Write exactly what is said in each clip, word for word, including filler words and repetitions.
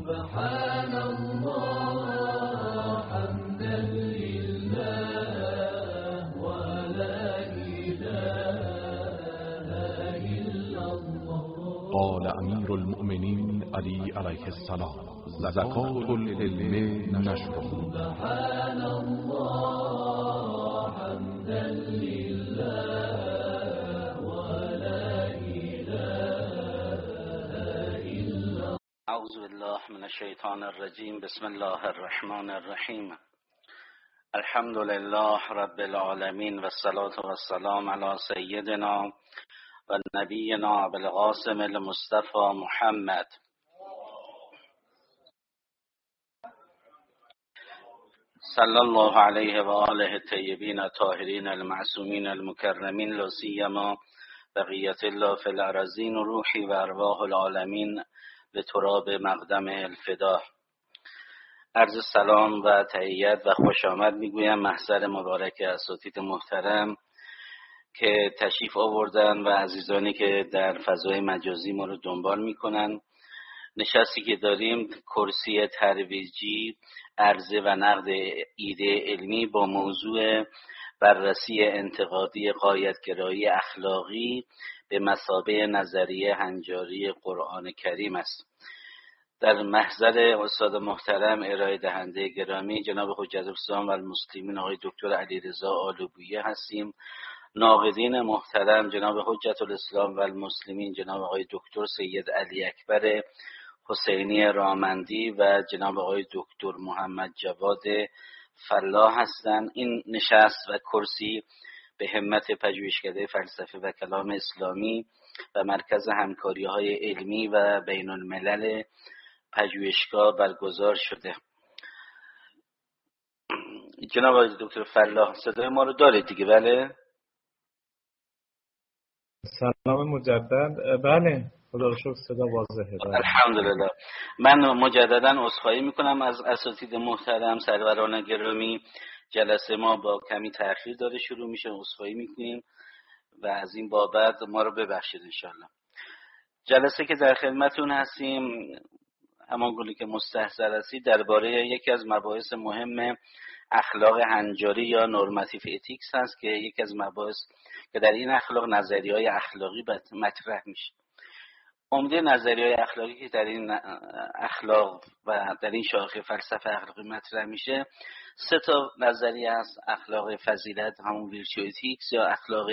سبحان الله حمدا لله ولا إله إلا الله. قال امیر المؤمنین علی علیه السلام: زکات العلم نشر. سبحان الله حمدا لله ولا إله إلا. اعوذ بالله من الشیطان الرجیم. بسم الله الرحمن الرحیم. الحمد لله رب العالمین و الصلاة و السلام علی سیدنا و نبینا بالقاسم المصطفى محمد. صلی الله علیه و آله الطیبین الطاهرین المعصومین المکرمین، لا سیما بقیت الله فی الارضین و روحی و ارواح العالمین به تراب مقدم الفدا. عرض سلام و تحیت و خوش آمد میگویم محضر مبارک اساتید محترم که تشریف آوردن و عزیزانی که در فضای مجازی ما رو دنبال میکنن. نشستی که داریم کرسی ترویجی عرضه و نقد ایده علمی با موضوع بررسی انتقادی غایت‌گرایی اخلاقی به مثابه نظریه هنجاری قرآن کریم است. در محضر استاد محترم ارائه دهنده گرامی جناب حجت الاسلام و المسلمین آقای دکتر علیرضا آل‌بویه هستیم. ناقدین محترم جناب حجت الاسلام و المسلمین جناب آقای دکتر سید علی اکبر حسینی رامندی و جناب آقای دکتر محمد جواد فلاح هستند. این نشست و کرسی به همت پژوهشکده فلسفه و کلام اسلامی و مرکز همکاری‌های علمی و بین الملل پژوهشگاه برگزار شده. جناب آقای دکتر فلاح صدای ما رو دارید دیگه؟ بله. سلام مجدد. بله خدا رو شکر صدا واضحه. الحمدلله. من مجددا عذرخواهی میکنم از اساتید محترم سروران گرامی. جلسه ما با کمی تأخیر داره شروع میشه، عذرخواهی میکنیم و از این بابت ما رو ببخشید انشالله. جلسه که در خدمتون هستیم همان گونه که مستحضر هستید درباره یکی از مباحث مهم اخلاق هنجاری یا نورماتیو اتیکس هست که یکی از مباحث که در این اخلاق نظریه‌های اخلاقی مطرح میشه. عمده نظریه‌های اخلاقی که در این اخلاق و در این شاخه فلسفه اخلاقی مطرح میشه سه تا نظریه است: اخلاق فضیلت همون ویرچو اتیکس یا اخلاق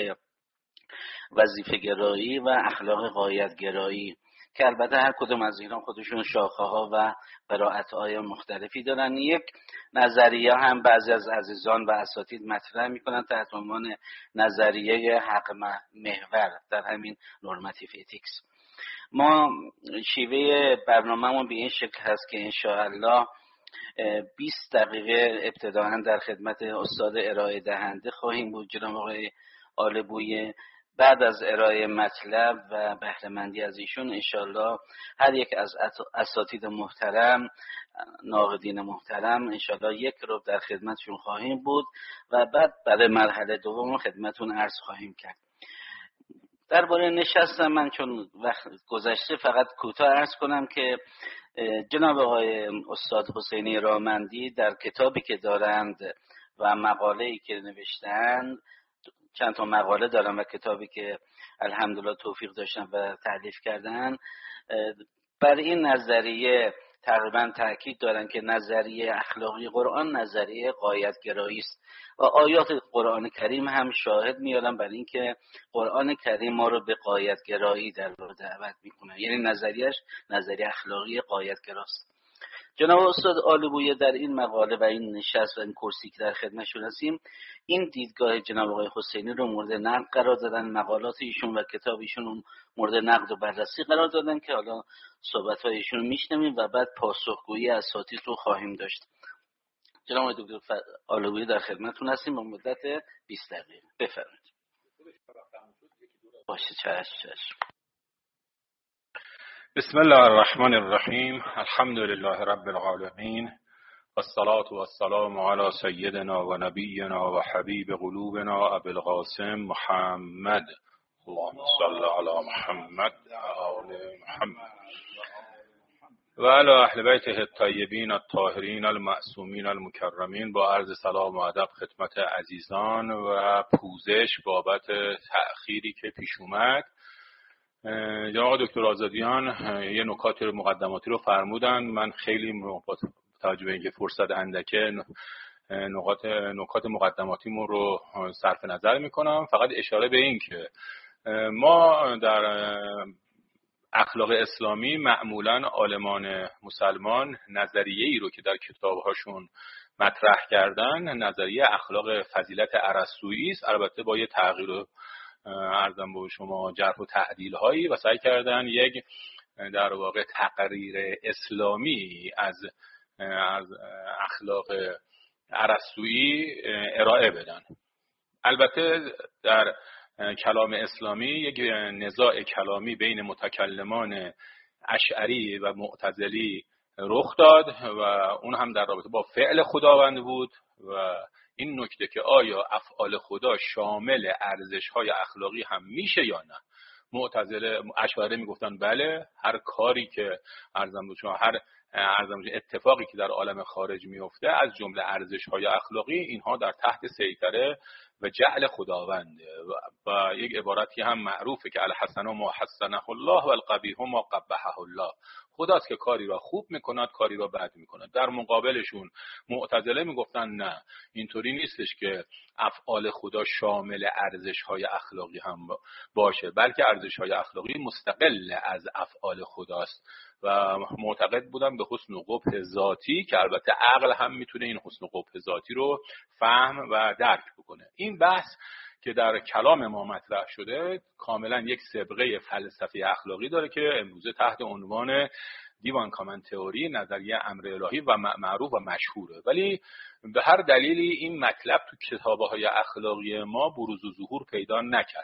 وظیفه گرایی و اخلاق غایت گرایی که البته هر کدوم از اینا خودشون شاخه ها و قرائت های مختلفی دارن. یک نظریه هم بعضی از عزیزان و اساتید مطرح میکنن تحت عنوان نظریه حق محور در همین نورماتیو اتیکس. ما شیوه برنامه‌مون به این شکل هست که انشاءالله بیست دقیقه ابتداعا در خدمت استاد ارائه دهنده خواهیم بود جناب آقای آل‌بویه. بعد از ارائه مطلب و بهره‌مندی از ایشون انشاءالله هر یک از اساتید محترم ناقدین محترم انشاءالله یک رو در خدمتشون خواهیم بود و بعد برای مرحله دوم خدمتون عرض خواهیم کرد. درباره نشستم من چون وقت گذشته فقط کوتاه عرض کنم که جناب آقای استاد حسینی رامندی در کتابی که دارند و مقاله‌ای که نوشتند، چند تا مقاله دارم و کتابی که الحمدلله توفیق داشتن و تألیف کردن، بر این نظریه تقریبا تاکید دارن که نظریه اخلاقی قرآن نظریه غایت‌گرایی است و آیات قرآن کریم هم شاهد میارن بر این که قرآن کریم ما رو به غایت‌گرایی در واقع دعوت میکنه، یعنی نظریهش نظریه اخلاقی غایت‌گراست. جناب استاد آل‌بویه در این مقاله و این نشست و این کرسی که در خدمتشون هستیم این دیدگاه جناب آقای حسینی رو مورد نقد قرار دادن، مقالات ایشون و کتاب ایشون رو مورد نقد و بررسی قرار دادن که حالا صحبت‌های ایشون رو میشنویم و بعد پاسخگویی اساتید رو خواهیم داشت. جناب آقای دکتر آل‌بویه در خدمتتون هستیم با مدت بیست دقیقه. بفرمایید. باشه چشم چشم. بسم الله الرحمن الرحیم. الحمد لله رب العالمین والصلاة والسلام علی سیدنا و نبینا و حبیب قلوبنا ابی القاسم محمد. اللهم صل علی محمد و آل محمد. و علی اهل بیته الطیبین الطاهرین المعصومین المکرمین. با عرض سلام و ادب خدمت عزیزان و پوزش بابت تأخیری که پیش اومد. جناب دکتر آزادیان یه نکات مقدماتی رو فرمودن، من خیلی با توجه به اینکه فرصت اندکه نکات نکات مقدماتیمون رو صرف نظر میکنم. فقط اشاره به این که ما در اخلاق اسلامی معمولاً عالمان مسلمان نظریه ای رو که در کتابهاشون مطرح کردن نظریه اخلاق فضیلت ارسطویی است، البته با یه تغییر و عرضم به شما جرح و تعدیل هایی، و سعی کردن یک در واقع تقریر اسلامی از از اخلاق ارسطویی ارائه بدن. البته در کلام اسلامی یک نزاع کلامی بین متکلمان اشعری و معتزلی رخ داد و اون هم در رابطه با فعل خداوند بود و این نکته که آیا افعال خدا شامل ارزش‌های اخلاقی هم میشه یا نه. معتزله اشاعره میگفتن بله، هر کاری که ارزم به شما هر ارزم اتفاقی که در عالم خارج میفته از جمله ارزش‌های اخلاقی اینها در تحت سیطره و جعل خداونده و, و یک عبارتی هم معروفه که الحسن ما حسنه الله و القبیح ما قبحه الله. خداست که کاری را خوب میکند، کاری را بد میکند. در مقابلشون معتزله میگفتن نه، اینطوری نیستش که افعال خدا شامل ارزش‌های اخلاقی هم باشه، بلکه ارزش‌های اخلاقی مستقل از افعال خداست و معتقد بودن به حسن و قبح ذاتی که البته عقل هم میتونه این حسن و قبح ذاتی رو فهم و درک بکنه. این بحث که در کلام ما مطرح شده کاملا یک سابقه فلسفی اخلاقی داره که امروزه تحت عنوان دیوان کامن تئوری نظریه امر الهی و معروف و مشهوره، ولی به هر دلیلی این مطلب تو کتاب‌های اخلاقی ما بروز و ظهور پیدا نکرد.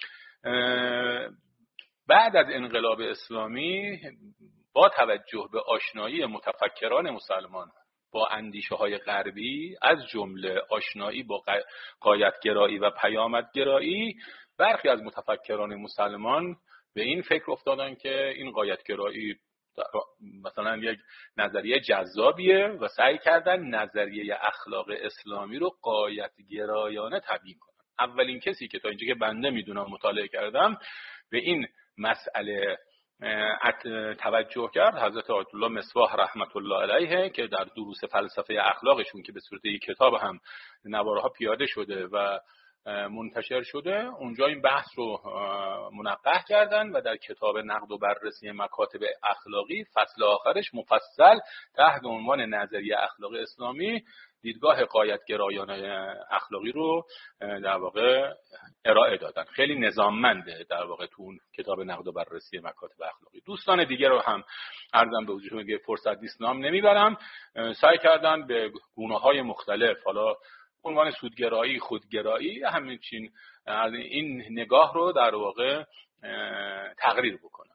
بعد از انقلاب اسلامی با توجه به آشنایی متفکران مسلمان با اندیشه های غربی، از جمله آشنایی با غایت‌گرایی و پیامدگرایی، برخی از متفکران مسلمان به این فکر افتادن که این غایت‌گرایی مثلا یک نظریه جذابیه و سعی کردن نظریه اخلاق اسلامی رو غایت‌گرایانه تبیین کنن. اولین کسی که تا اینجا که بنده میدونم مطالعه کردم به این مسئله توجه کرد حضرت آیت الله مصباح رحمت الله علیه که در دروس فلسفه اخلاقشون که به صورت یک کتاب هم نوارها پیاده شده و منتشر شده، اونجا این بحث رو منقح کردن و در کتاب نقد و بررسی مکاتب اخلاقی فصل آخرش مفصل تحت عنوان نظریه اخلاق اسلامی دیدگاه غایت‌گرایانه اخلاقی رو در واقع ارائه دادن. خیلی نظاممنده در واقع تو اون کتاب نقد و بررسی مکاتب اخلاقی. دوستان دیگه رو هم عرضم به حضورشون که فرصت نیست نام نمیبرم، سعی کردن به گونه‌های مختلف، حالا عنوان سودگرایی، خودگرایی، همین چین این نگاه رو در واقع تقریر بکنن.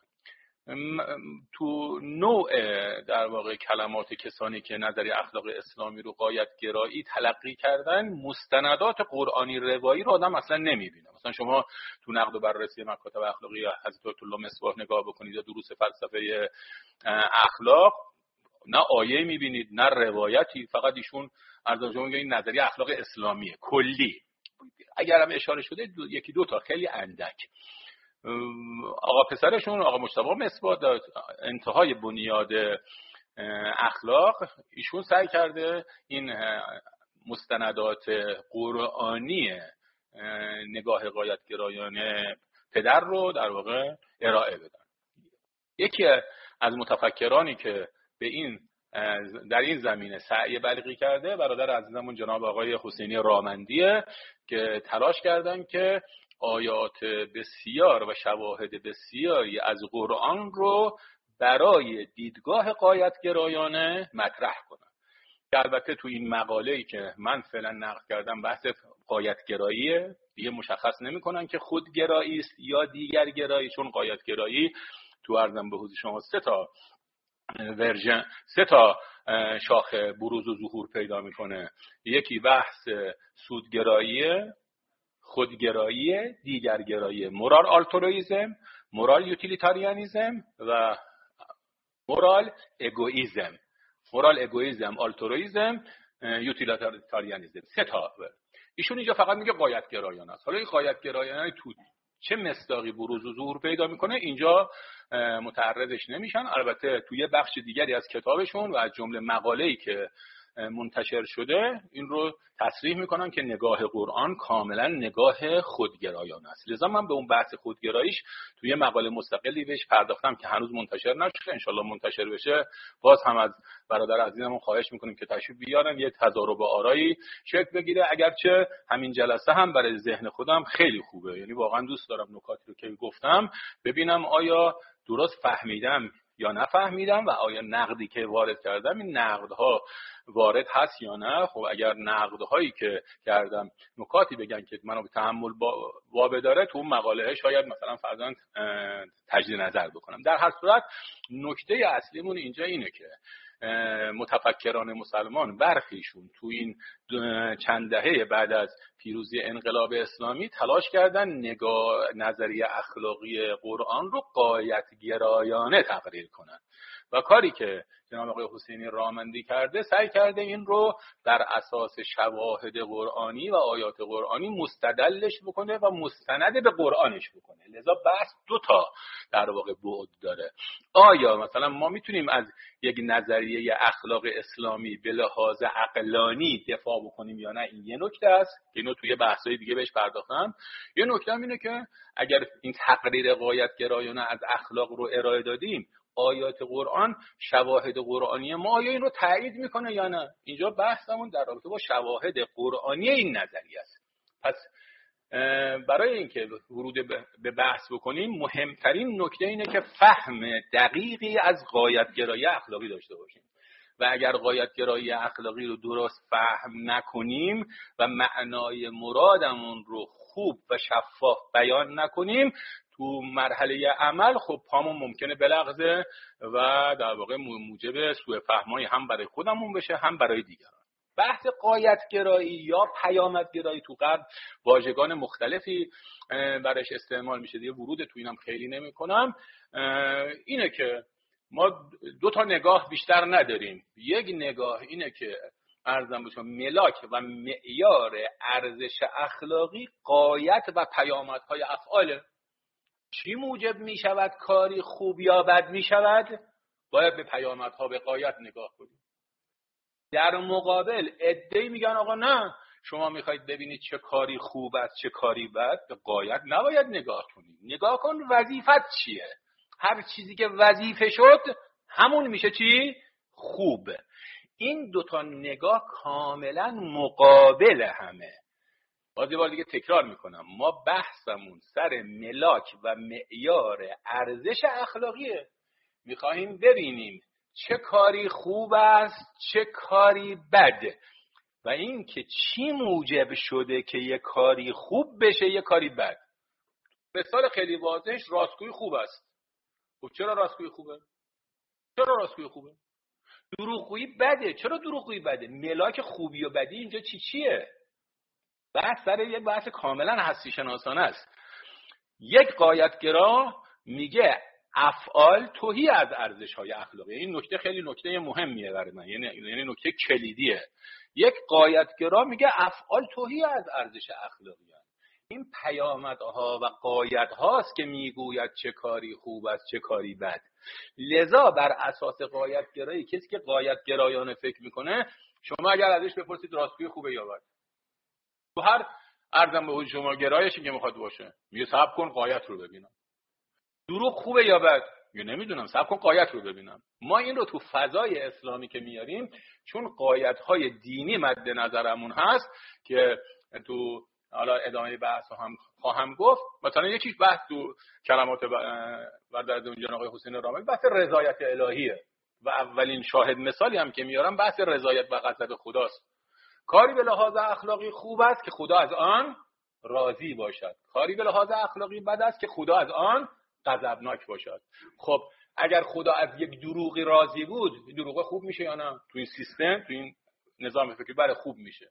تو نوع در واقع کلمات کسانی که نظریه اخلاق اسلامی رو غایت‌گرایی تلقی کردن، مستندات قرآنی روایی رو آدم اصلا نمیبینه. مثلا شما تو نقد و بررسی مکاتب اخلاقی حضرت آیت الله مصباح نگاه بکنید یا دروس فلسفه اخلاق، نه آیه میبینید نه روایتی، فقط ایشون عرض شما این نظریه اخلاق اسلامیه کلی. اگر هم اشاره شده دو، یکی دو تا خیلی اندک. آقا پسرشون آقا مجتبی مصباح در انتهای بنیاد اخلاق ایشون سعی کرده این مستندات قرآنی نگاه غایت‌گرایانه پدر رو در واقع ارائه بدن. یکی از متفکرانی که به این در این زمینه سعی بلغی کرده برادر عزیزمون جناب آقای حسینی رامندیه که تلاش کردن که آیات بسیار و شواهد بسیاری از قرآن رو برای دیدگاه غایت‌گرایانه مطرح کنن. که البته تو این مقاله‌ای که من فعلا نقل کردم بحث غایت‌گراییه، دیگه مشخص نمی‌کنن که خودگرایی است یا دیگرگرایی، چون غایت‌گرایی تو عرضم به حضور شما سه تا ورژن سه تا شاخه بروز و ظهور پیدا میکنه. یکی بحث سودگرایی، خودگرایی، دیگرگرایی، مورال آلترویزم، مورال یوتیلیتاریانیزم و مورال اگوئیزم مورال اگوئیزم آلترویزم یوتیلیتاریانیسم. سه تا. ایشون اینجا فقط میگه غایت گرایانه است. حالا این غایت گرایانه تو چه مصداقی بروز و ظهور پیدا میکنه اینجا متعرضش نمیشن. البته توی بخش دیگری از کتابشون و از جمله مقاله‌ای که منتشر شده این رو تصریح میکنن که نگاه قرآن کاملا نگاه خودگرایانه است. لذا من به اون بحث خودگراییش توی مقاله مستقلی بهش پرداختم که هنوز منتشر نشده. انشالله منتشر بشه باز هم از برادر عزیزمون خواهش میکنیم که تشریف بیارن، یه تضارب آرایی شکل بگیره. اگرچه همین جلسه هم برای ذهن خودم خیلی خوبه، یعنی واقعا دوست دارم نکاتی رو که گفتم ببینم آیا درست فهمیدم یا نفهمیدم و آیا نقدی که وارد کردم این نقدها وارد هست یا نه. خب اگر نقدهایی که کردم نکاتی بگن که منو به تحمل وابه داره تو اون مقاله شاید مثلا فرضاً تجدید نظر بکنم. در هر صورت نکته اصلیمون اینجا اینه که متفکران مسلمان برخیشون تو این چند دهه بعد از پیروزی انقلاب اسلامی تلاش کردن نگاه نظریه اخلاقی قرآن رو غایت گرایانه تقریر کنن و کاری که جناب آقای حسینی رامندی کرده سعی کرده این رو بر اساس شواهد قرآنی و آیات قرآنی مستدلش بکنه و مستند به قرآنش بکنه. لذا بحث دو تا در واقع بعد داره. آیا مثلا ما میتونیم از یک نظریه اخلاق اسلامی به لحاظ عقلانی دفاع بکنیم یا نه؟ این یه نکته است که اینو توی بحث‌های دیگه بهش پرداختم. یه نکته هم اینه که اگر این تقریر غایت گرایانه از اخلاق رو ارائه دادیم آیات قرآن شواهد قرآنی ما آیا این رو تایید میکنه یا نه؟ اینجا بحثمون در رابطه با شواهد قرآنی این نظریه است. پس برای اینکه ورود به بحث بکنیم مهمترین نکته اینه که فهم دقیقی از غایت گرایی اخلاقی داشته باشیم و اگر غایت گرایی اخلاقی رو درست فهم نکنیم و معنای مرادمون رو خوب و شفاف بیان نکنیم تو مرحله عمل خب پامون ممکنه بلغزه و در واقع موجب سوء فهمایی هم برای خودمون بشه هم برای دیگران. بحث غایت گرایی یا پیامد گرایی تو غرب واژگان مختلفی برایش استعمال میشه، دیگه ورود تو اینم خیلی نمی‌کنم. اینه که ما دو تا نگاه بیشتر نداریم. یک نگاه اینه که عرضم بشم ملاک و معیار ارزش اخلاقی غایت و پیامدهای افعاله. چی موجب می شود کاری خوب یا بد می شود؟ باید به پیامدها به غایت نگاه کنیم. در مقابل عده‌ای میگن آقا نه، شما میخواید ببینید چه کاری خوب است چه کاری بد، به غایت نباید نگاه کنید. نگاه کن وظیفت چیه. هر چیزی که وظیفه شد همون میشه چی؟ خوب. این دوتا نگاه کاملا مقابل همه. باز یه بار دیگه تکرار میکنم، ما بحثمون سر ملاک و معیار ارزش اخلاقیه. میخواهیم ببینیم چه کاری خوب است چه کاری بد و این که چی موجب شده که یه کاری خوب بشه یه کاری بد. مثال خیلی واضحش راستگویی خوب است. خب چرا راستگویی خوبه؟ چرا راستگویی خوبه؟ دروغگویی بده. چرا دروغگویی بده؟ ملاک خوبی و بدی اینجا چی چیه؟ بحث سر یک بحث کاملا هستی شناسانه است. یک غایتگرا میگه افعال توهی از ارزش‌های اخلاقی. این نکته خیلی نکته مهمیه برای من، یعنی یعنی نکته کلیدیه. یک غایتگرا میگه افعال توهی از ارزش اخلاقی هست. این پیامدها و غایت‌هاست که میگوید چه کاری خوب است چه کاری بد. لذا بر اساس غایتگرایی کسی که غایتگرایانه فکر میکنه، شما اگر ازش بپرسید راستگویی خوبه یا بد، تو هر ارزم به شما گرایشی که میخواد باشه میگه صبر کن غایت رو ببینم. دروغ خوبه یا بد؟ میگه نمیدونم صبر کن غایت رو ببینم. ما این رو تو فضای اسلامی که میاریم چون غایت‌های دینی مد نظرمون هست که تو حالا ادامه بحث هم خواهم گفت. مثلا یکیش بحث تو کلمات و در جناب آقای حسین رامندی بحث رضایت الهیه و اولین شاهد مثالی هم که میارم بحث رضایت و غضب خداست. کاری به لحاظ اخلاقی خوب است که خدا از آن راضی باشد، کاری به لحاظ اخلاقی بد است که خدا از آن غضبناک باشد. خب اگر خدا از یک دروغی راضی بود، دروغ خوب میشه یا نه؟ تو این سیستم تو این نظام فکری برای خوب میشه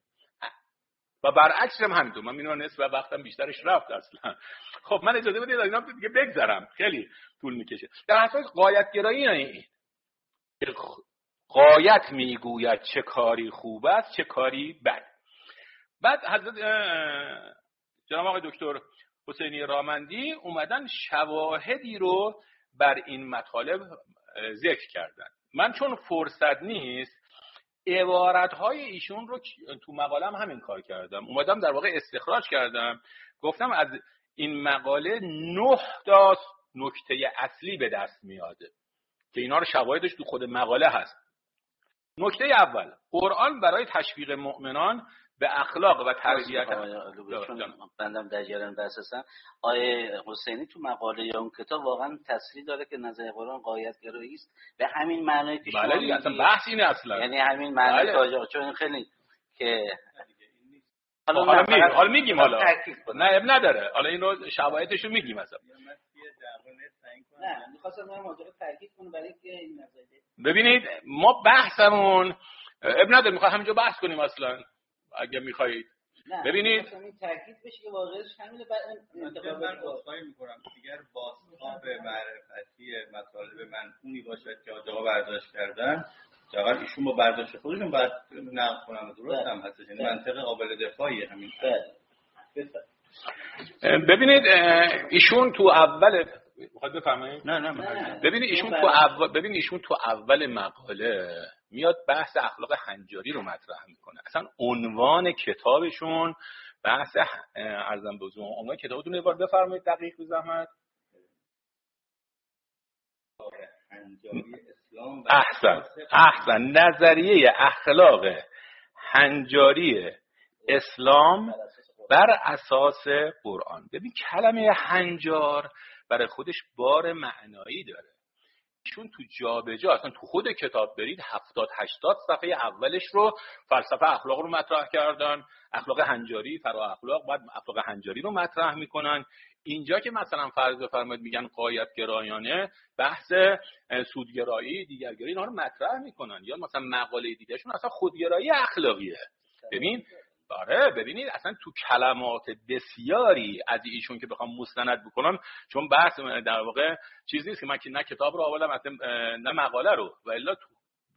و برعکس هم همینطور. من میدونم نصف وقتم بیشترش رفت اصلا. خب من اجازه بدید از اینا دیگه بگذرم، خیلی طول میکشه. در اساس غایت گرایی این که غایت میگوید چه کاری خوب است چه کاری بد. بعد حضرت جناب آقای دکتر حسینی رامندی اومدن شواهدی رو بر این مطالب ذکر کردن. من چون فرصت نیست عبارت‌های ایشون رو تو مقالم همین کار کردم، اومدم در واقع استخراج کردم، گفتم از این مقاله نه تا نکته اصلی به دست میاده که اینا رو شواهدش تو خود مقاله هست. نکته اول، قرآن برای تشویق مؤمنان به اخلاق و تربیت بندم در جریان بحث هستم. آیه حسینی تو مقاله یا اون کتاب واقعا تصریح داره که نظر قرآن غایت‌گرایی است به همین معنی که شما بله دیگه اصلا بحث اینه اصلا، یعنی همین معنی بله. تاجا چون خیلی که حالا حالا میگیم حالا میگیم حالا نه اب نداره، حالا این رو شواهدش رو میگیم مثلا. نه می‌خواستم من موضوع تاکید کنم برای اینکه این نظر ببینید ما بحثمون اب نداره، میخوام همینجا بحث کنیم اصلا اگه میخواید. ببینید این تاکید بشه که واقعاش همین بعد انتقاد من عذرخواهی میکنم دیگر بازتاب معرفتی مطالب منفونی باشد که آقا برداشت کردن، واقعا ایشون با برداشت خودشون باید نقد کنم. درست هم هست، یعنی منطق قابل دفاعی همین. ببینید ایشون تو اول میخواد بفرمایید؟ نه نه ببینید ایشون تو اول ببینید ایشون تو اول مقاله میاد بحث اخلاق هنجاری رو مطرح میکنه. اصلا عنوان کتابشون بحث ارزم به حضور عنوان کتابتون یه بار بفرمایید دقیق به زحمت. احسن احسن نظریه اخلاق هنجاری اسلام بر اساس قرآن. ببین کلمه هنجار برای خودش بار معنایی داره. ایشون تو جابجا اصلا تو خود کتاب برید هفتاد هشتاد صفحه اولش رو فلسفه اخلاق رو مطرح کردن، اخلاق هنجاری، فرا اخلاق، بعد اخلاق هنجاری رو مطرح میکنن. اینجا که مثلا فرض بفرمایید میگن غایت گرایانه، بحث سودگرایی، دیگرگرایی اینا رو مطرح میکنن، یا مثلا مقاله دیگهشون اصلا خودگرایی اخلاقیه. ببین آره ببینید اصلا تو کلمات بسیاری از ایشون که بخوام مستند بکنم، چون بحث در واقع چیز نیست که من نه کتاب رو آوردم نه مقاله رو، و الا تو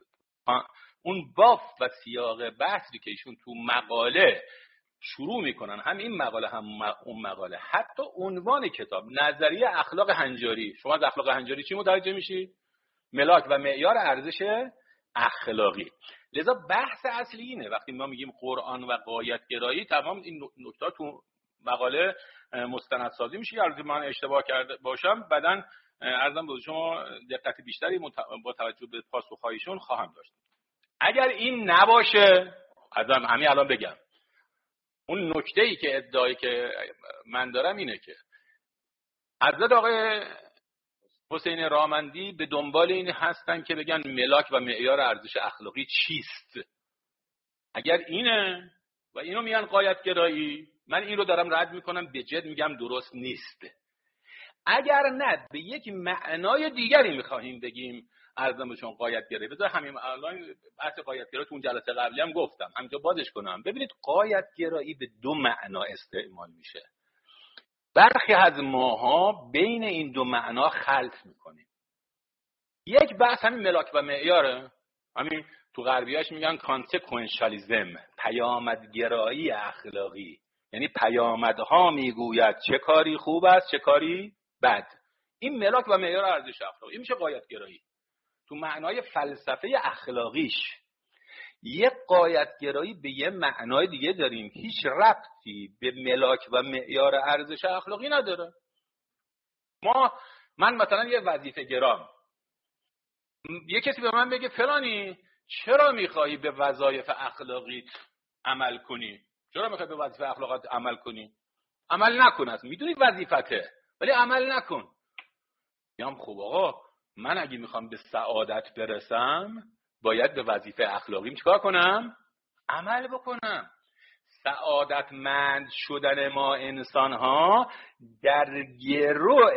اون باف و سیاق بحثی که ایشون تو مقاله شروع میکنن، هم این مقاله هم اون مقاله، حتی عنوان کتاب نظریه اخلاق هنجاری، شما از اخلاق هنجاری چی متوجه میشید؟ ملاک و معیار ارزش اخلاقی. لذا بحث اصلی اینه وقتی ما میگیم قرآن و غایت گرایی، تمام این نکته تو مقاله مستندسازی میشه. البته من اشتباه کرده باشم بعداً عرضم به شما دقت بیشتری با توجه به پاسخ‌هایشون خواهم داشت. اگر این نباشه ازم همین الان بگم، اون نکته‌ای که ادعایی که من دارم اینه که حضرت آقای حسین رامندی به دنبال این هستن که بگن ملاک و معیار ارزش اخلاقی چیست. اگر اینه و اینو میگن غایت گرایی، من این رو دارم رد میکنم، به جد میگم درست نیست. اگر نه به یک معنای دیگری میخواهیم بگیم ارزم بهشون غایت گرایی، بذار همین الان بحث غایت گرایی تو اون جلسه قبلی هم گفتم، همینجا بازش کنم. ببینید غایت گرایی به دو معنا استعمال میشه. برخی از ماها بین این دو معنا خلط میکنیم. یک بحث همین ملاک و معیاره، همین تو غربیاش میگن کانسکوئنشالیسم، پیامدگرایی اخلاقی، یعنی پیامدها میگوید چه کاری خوب است چه کاری بد. این ملاک و معیار ارزش اخلاقی، این میشه غایت گرایی تو معنای فلسفه اخلاقیش. یک غایت گرایی به یه معنای دیگه داریم، هیچ ربطی به ملاک و معیار ارزش اخلاقی نداره. ما من مثلا یه وظیفه گرام، یه کسی به من بگه فلانی چرا میخوایی به وظایف اخلاقیت عمل کنی؟ چرا میخوایی به وظیفه اخلاقیت عمل کنی؟ عمل نکن، اصلا میدونی وظیفته ولی عمل نکن. میگم خب آقا من اگه میخوام به سعادت برسم باید به وظیفه اخلاقیم چیکار کنم؟ عمل بکنم. سعادتمند شدن ما انسان ها در گروه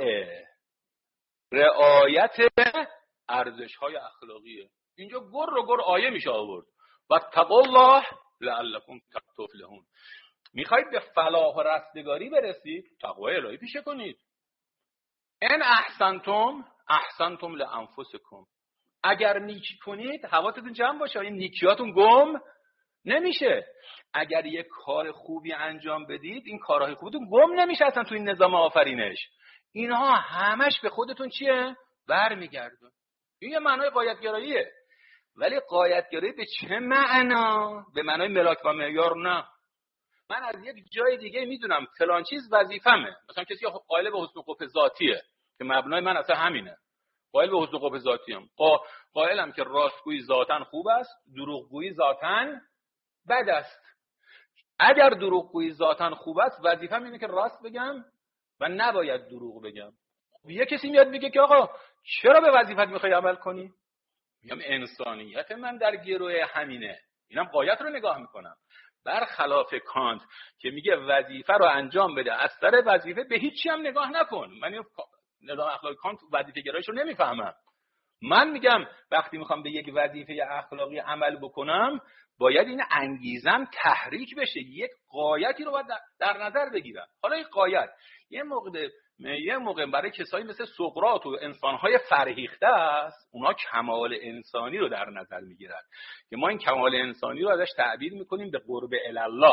رعایت ارزش های اخلاقیه. اینجا گر رو گر آیه میشه آورد و تقوا الله لعلکم تفلحون. میخواید به فلاح و رستگاری برسید، تقوای الهی پیشه کنید. ان احسنتم احسنتم لانفسکم اگر نیکی کنید حواستون جمع باشه، این نیکیاتون گم نمیشه. اگر یک کار خوبی انجام بدید این کارهای خوبتون گم نمیشه اصلا تو این نظام آفرینش. اینها همش به خودتون چیه؟ برمیگردون. این یه معنای غایت‌گراییه. ولی غایت‌گرایی به چه معنا؟ به معنای ملاک و معیار نه. من از یک جای دیگه میدونم فلان چیز وظیفمه. مثلا کسی قائل به حسن قبح ذاتیه که مبنای من اصلا همینه. قائل به حسن قبح ذاتیم. قائلم که راستگویی ذاتاً خوب است، دروغگویی ذاتاً بد است. اگر دروغگویی ذاتاً خوب است، وظیفه‌م اینه که راست بگم و نباید دروغ بگم. یه کسی میاد میگه که آقا چرا به وظیفت میخوای عمل کنی؟ میگم انسانیت من در گروه همینه. اینم غایت رو نگاه میکنم. برخلاف کانت که میگه وظیفه رو انجام بده، از سر وظیفه به هیچی هم نگاه نکن. من این نظام اخلاقی کانت وظیفه گرایش رو نمیفهمم. من میگم وقتی میخوام به یک وظیفه اخلاقی عمل بکنم باید این انگیزم تحریک بشه، یک غایتی رو باید در نظر بگیرم. حالا این غایت یه موقع یه موقع برای کسایی مثل سقراط و انسان‌های فرهیخته است، اونا کمال انسانی رو در نظر میگیرن که ما این کمال انسانی رو ازش تعبیر میکنیم به قرب الله.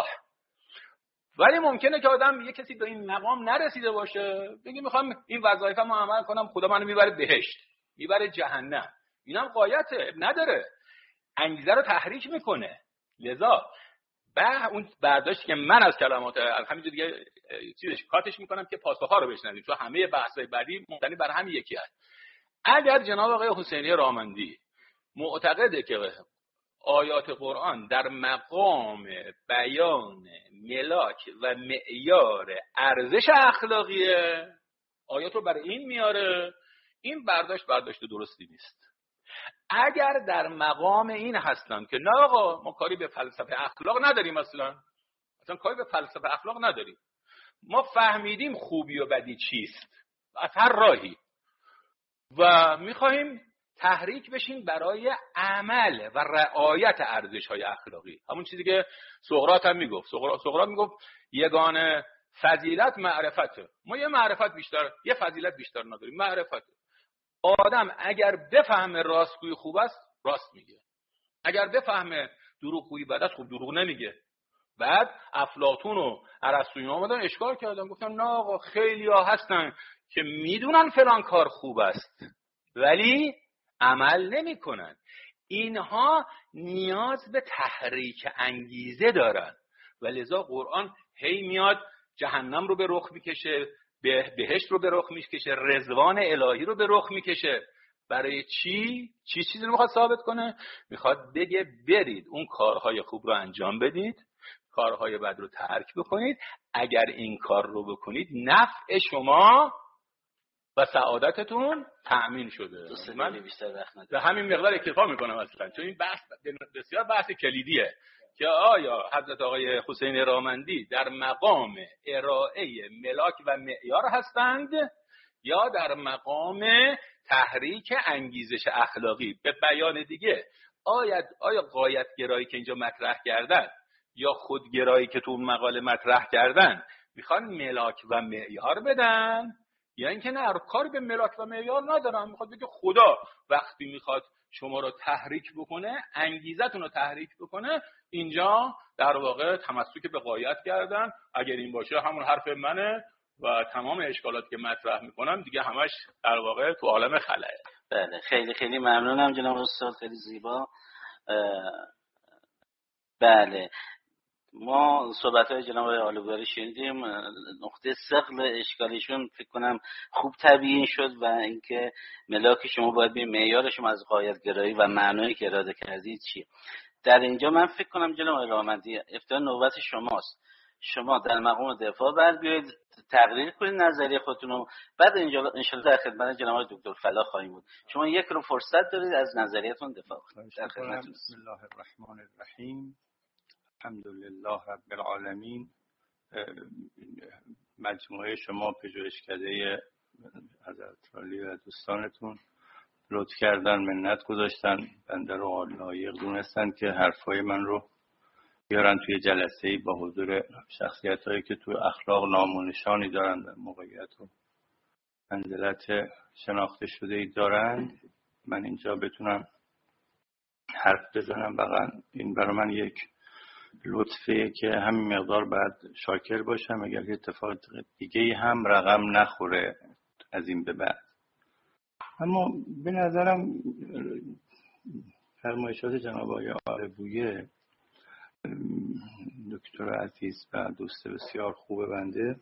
ولی ممکنه که آدم یه کسی به این مقام نرسیده باشه بگه میخوام این وظایفم رو عمل کنم، خدا منو میبره بهشت، میبره جهنم. اینم غایته، نداره، انگیزه رو تحریک میکنه. لذا به اون برداشتی که من از کلمات همینجور دیگه چیزش کاتش میکنم که پاسخ‌ها رو بشنویم، چون همه بحث‌های بعدی مبتنی بر همین یکی است. اگر جناب آقای حسینی رامندی معتقده که آیات قرآن در مقام بیان ملاک و معیار ارزش اخلاقیه، آیات رو برای این میاره، این برداشت برداشت درستی نیست. اگر در مقام این هستن که نه آقا ما کاری به فلسفه اخلاق نداریم، اصلا اصلا کاری به فلسفه اخلاق نداریم، ما فهمیدیم خوبی و بدی چیست از هر راهی و میخواهیم تحریک بشیم برای عمل و رعایت ارزش‌های اخلاقی. همون چیزی که سقراط هم میگفت. سقراط سقراط میگفت یگانه فضیلت معرفته. ما یه معرفت بیشتر، یه فضیلت بیشتر نداریم، معرفت. آدم اگر بفهمه راستگویی خوب است راست میگه، اگر بفهمه دروغگویی بد است خوب دروغ نمیگه. بعد افلاطون و ارسطو اومدن اشکال کردن، گفتن نه آقا خیلی‌ها هستن که میدونن فلان کار خوب است ولی عمل نمیکنن. اینها نیاز به تحریک انگیزه دارن و لذا قرآن هی میاد جهنم رو به رخ میکشه، به بهشت رو به رخ میکشه، رضوان الهی رو به رخ میکشه. برای چی؟ چی چیزی رو میخواد ثابت کنه؟ میخواد بگه برید اون کارهای خوب رو انجام بدید، کارهای بد رو ترک بکنید. اگر این کار رو بکنید نفع شما و سعادتتون تأمین شده. من بیشتر وقت ندارم به همین مقدار اکتفا میکنم اصلا، چون این بحث بسیار بحث کلیدیه که آیا حضرت آقای حسین رامندی در مقام ارائه ملاک و معیار هستند یا در مقام تحریک انگیزش اخلاقی. به بیان دیگه آیا آیا غایت گرایی که اینجا مطرح کردن یا خودگرایی که تو اون مقاله مطرح کردن میخوان ملاک و معیار بدن یا اینکه نه کاری به ملاک و معیار ندارن، میخواد بگه خدا وقتی میخواد شما رو تحریک بکنه، انگیزتون رو تحریک بکنه، اینجا در واقع تمسک به غایت کردن. اگر این باشه همون حرف منه و تمام اشکالاتی که مطرح میکنم دیگه همش در واقع تو عالم خلأه. بله خیلی خیلی ممنونم جناب استاد، خیلی زیبا. بله ما صحبت‌های جناب آلوگاری شنیدیم، نقطه ثقل اشکالیشون فکر کنم خوب تبیین شد و اینکه ملاک شما باید به معیار شما از غایت‌گرایی و معنایی که اراده کردید چیه. در اینجا من فکر کنم جناب رامندی افتاد نوبت شماست، شما در مقام دفاع بر بیایید تقریر کنید نظریه خودتون رو، بعد اینجا ان شاء الله در خدمت جناب دکتر فلا خواهیم بود. شما یک رو فرصت دارید از نظریتون دفاع کنید. در خدمتتون. بسم الله الرحمن الرحیم. الحمدلله رب العالمین. مجموعه شما پژوهشکده حضرت علی و دوستانتون لطف کردن، منت گذاشتن، بنده رو لایق دونستن که حرفای من رو بیارن توی جلسه‌ای با حضور شخصیت‌هایی که توی اخلاق نام و نشانی دارن و موقعیت و منزلت شناخته شده‌ای دارند من اینجا بتونم حرف بزنم. واقعا این برای من یک لطفه که همین مقدار باید شاکر باشم اگر اتفاق دیگه هم رقم نخوره از این به بعد. اما به نظرم فرمایشات جناب آقای آربویه دکتر عزیز و دوست بسیار خوب بنده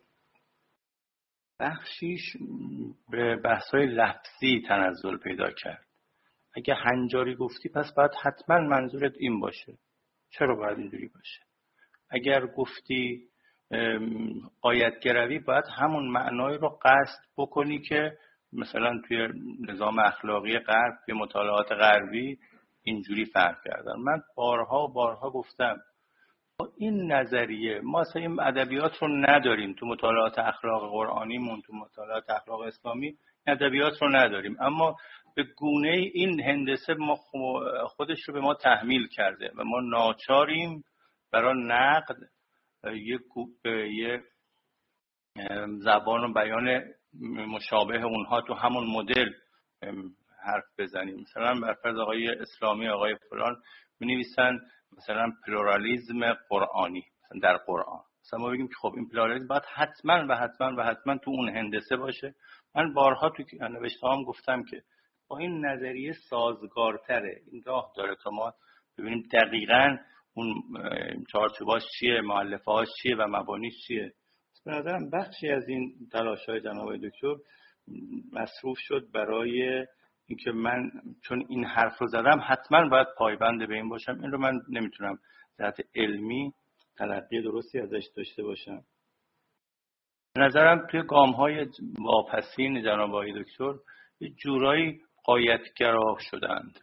بخشیش به بحث‌های لفظی تنزل پیدا کرد. اگه هنجاری گفتی پس باید حتما منظورت این باشه. چرا باید اینجوری باشه؟ اگر گفتی غایت‌گروی باید همون معنایی رو قصد بکنی که مثلا توی نظام اخلاقی غرب، توی مطالعات غربی اینجوری فهم کردن. من بارها و بارها گفتم با این نظریه ما اصلا این ادبیات رو نداریم تو مطالعات اخلاق قرآنیمون، تو مطالعات اخلاق اسلامی ادبیات رو نداریم، اما به گونه این هندسه ما خودش رو به ما تحمیل کرده و ما ناچاریم برای نقد یک یه زبان و بیان مشابه اونها تو همون مدل حرف بزنیم. مثلا بر فرض آقای اسلامی، آقای فلان می‌نویسن مثلا پلورالیسم قرآنی مثلا در قرآن، مثلا ما بگیم که خب این پلورالیسم باید حتما و حتما و حتما تو اون هندسه باشه. من بارها تو نوشته‌هام گفتم که با این نظریه سازگارتره، این راه داره تا ما ببینیم دقیقاً اون چارچوباش چیه، مؤلفه‌هاش چیه و مبانیش چیه. به نظرم بخشی از این تلاش‌های جناب دکتر مصروف شد برای اینکه من چون این حرف رو زدم حتما باید پایبند به این باشم. این رو من نمیتونم ذات علمی تلقی درستی ازش داشته باشم. به نظرم توی گام‌های واپسین جناب آقای دکتر یه جورایی غایت‌گرا شدند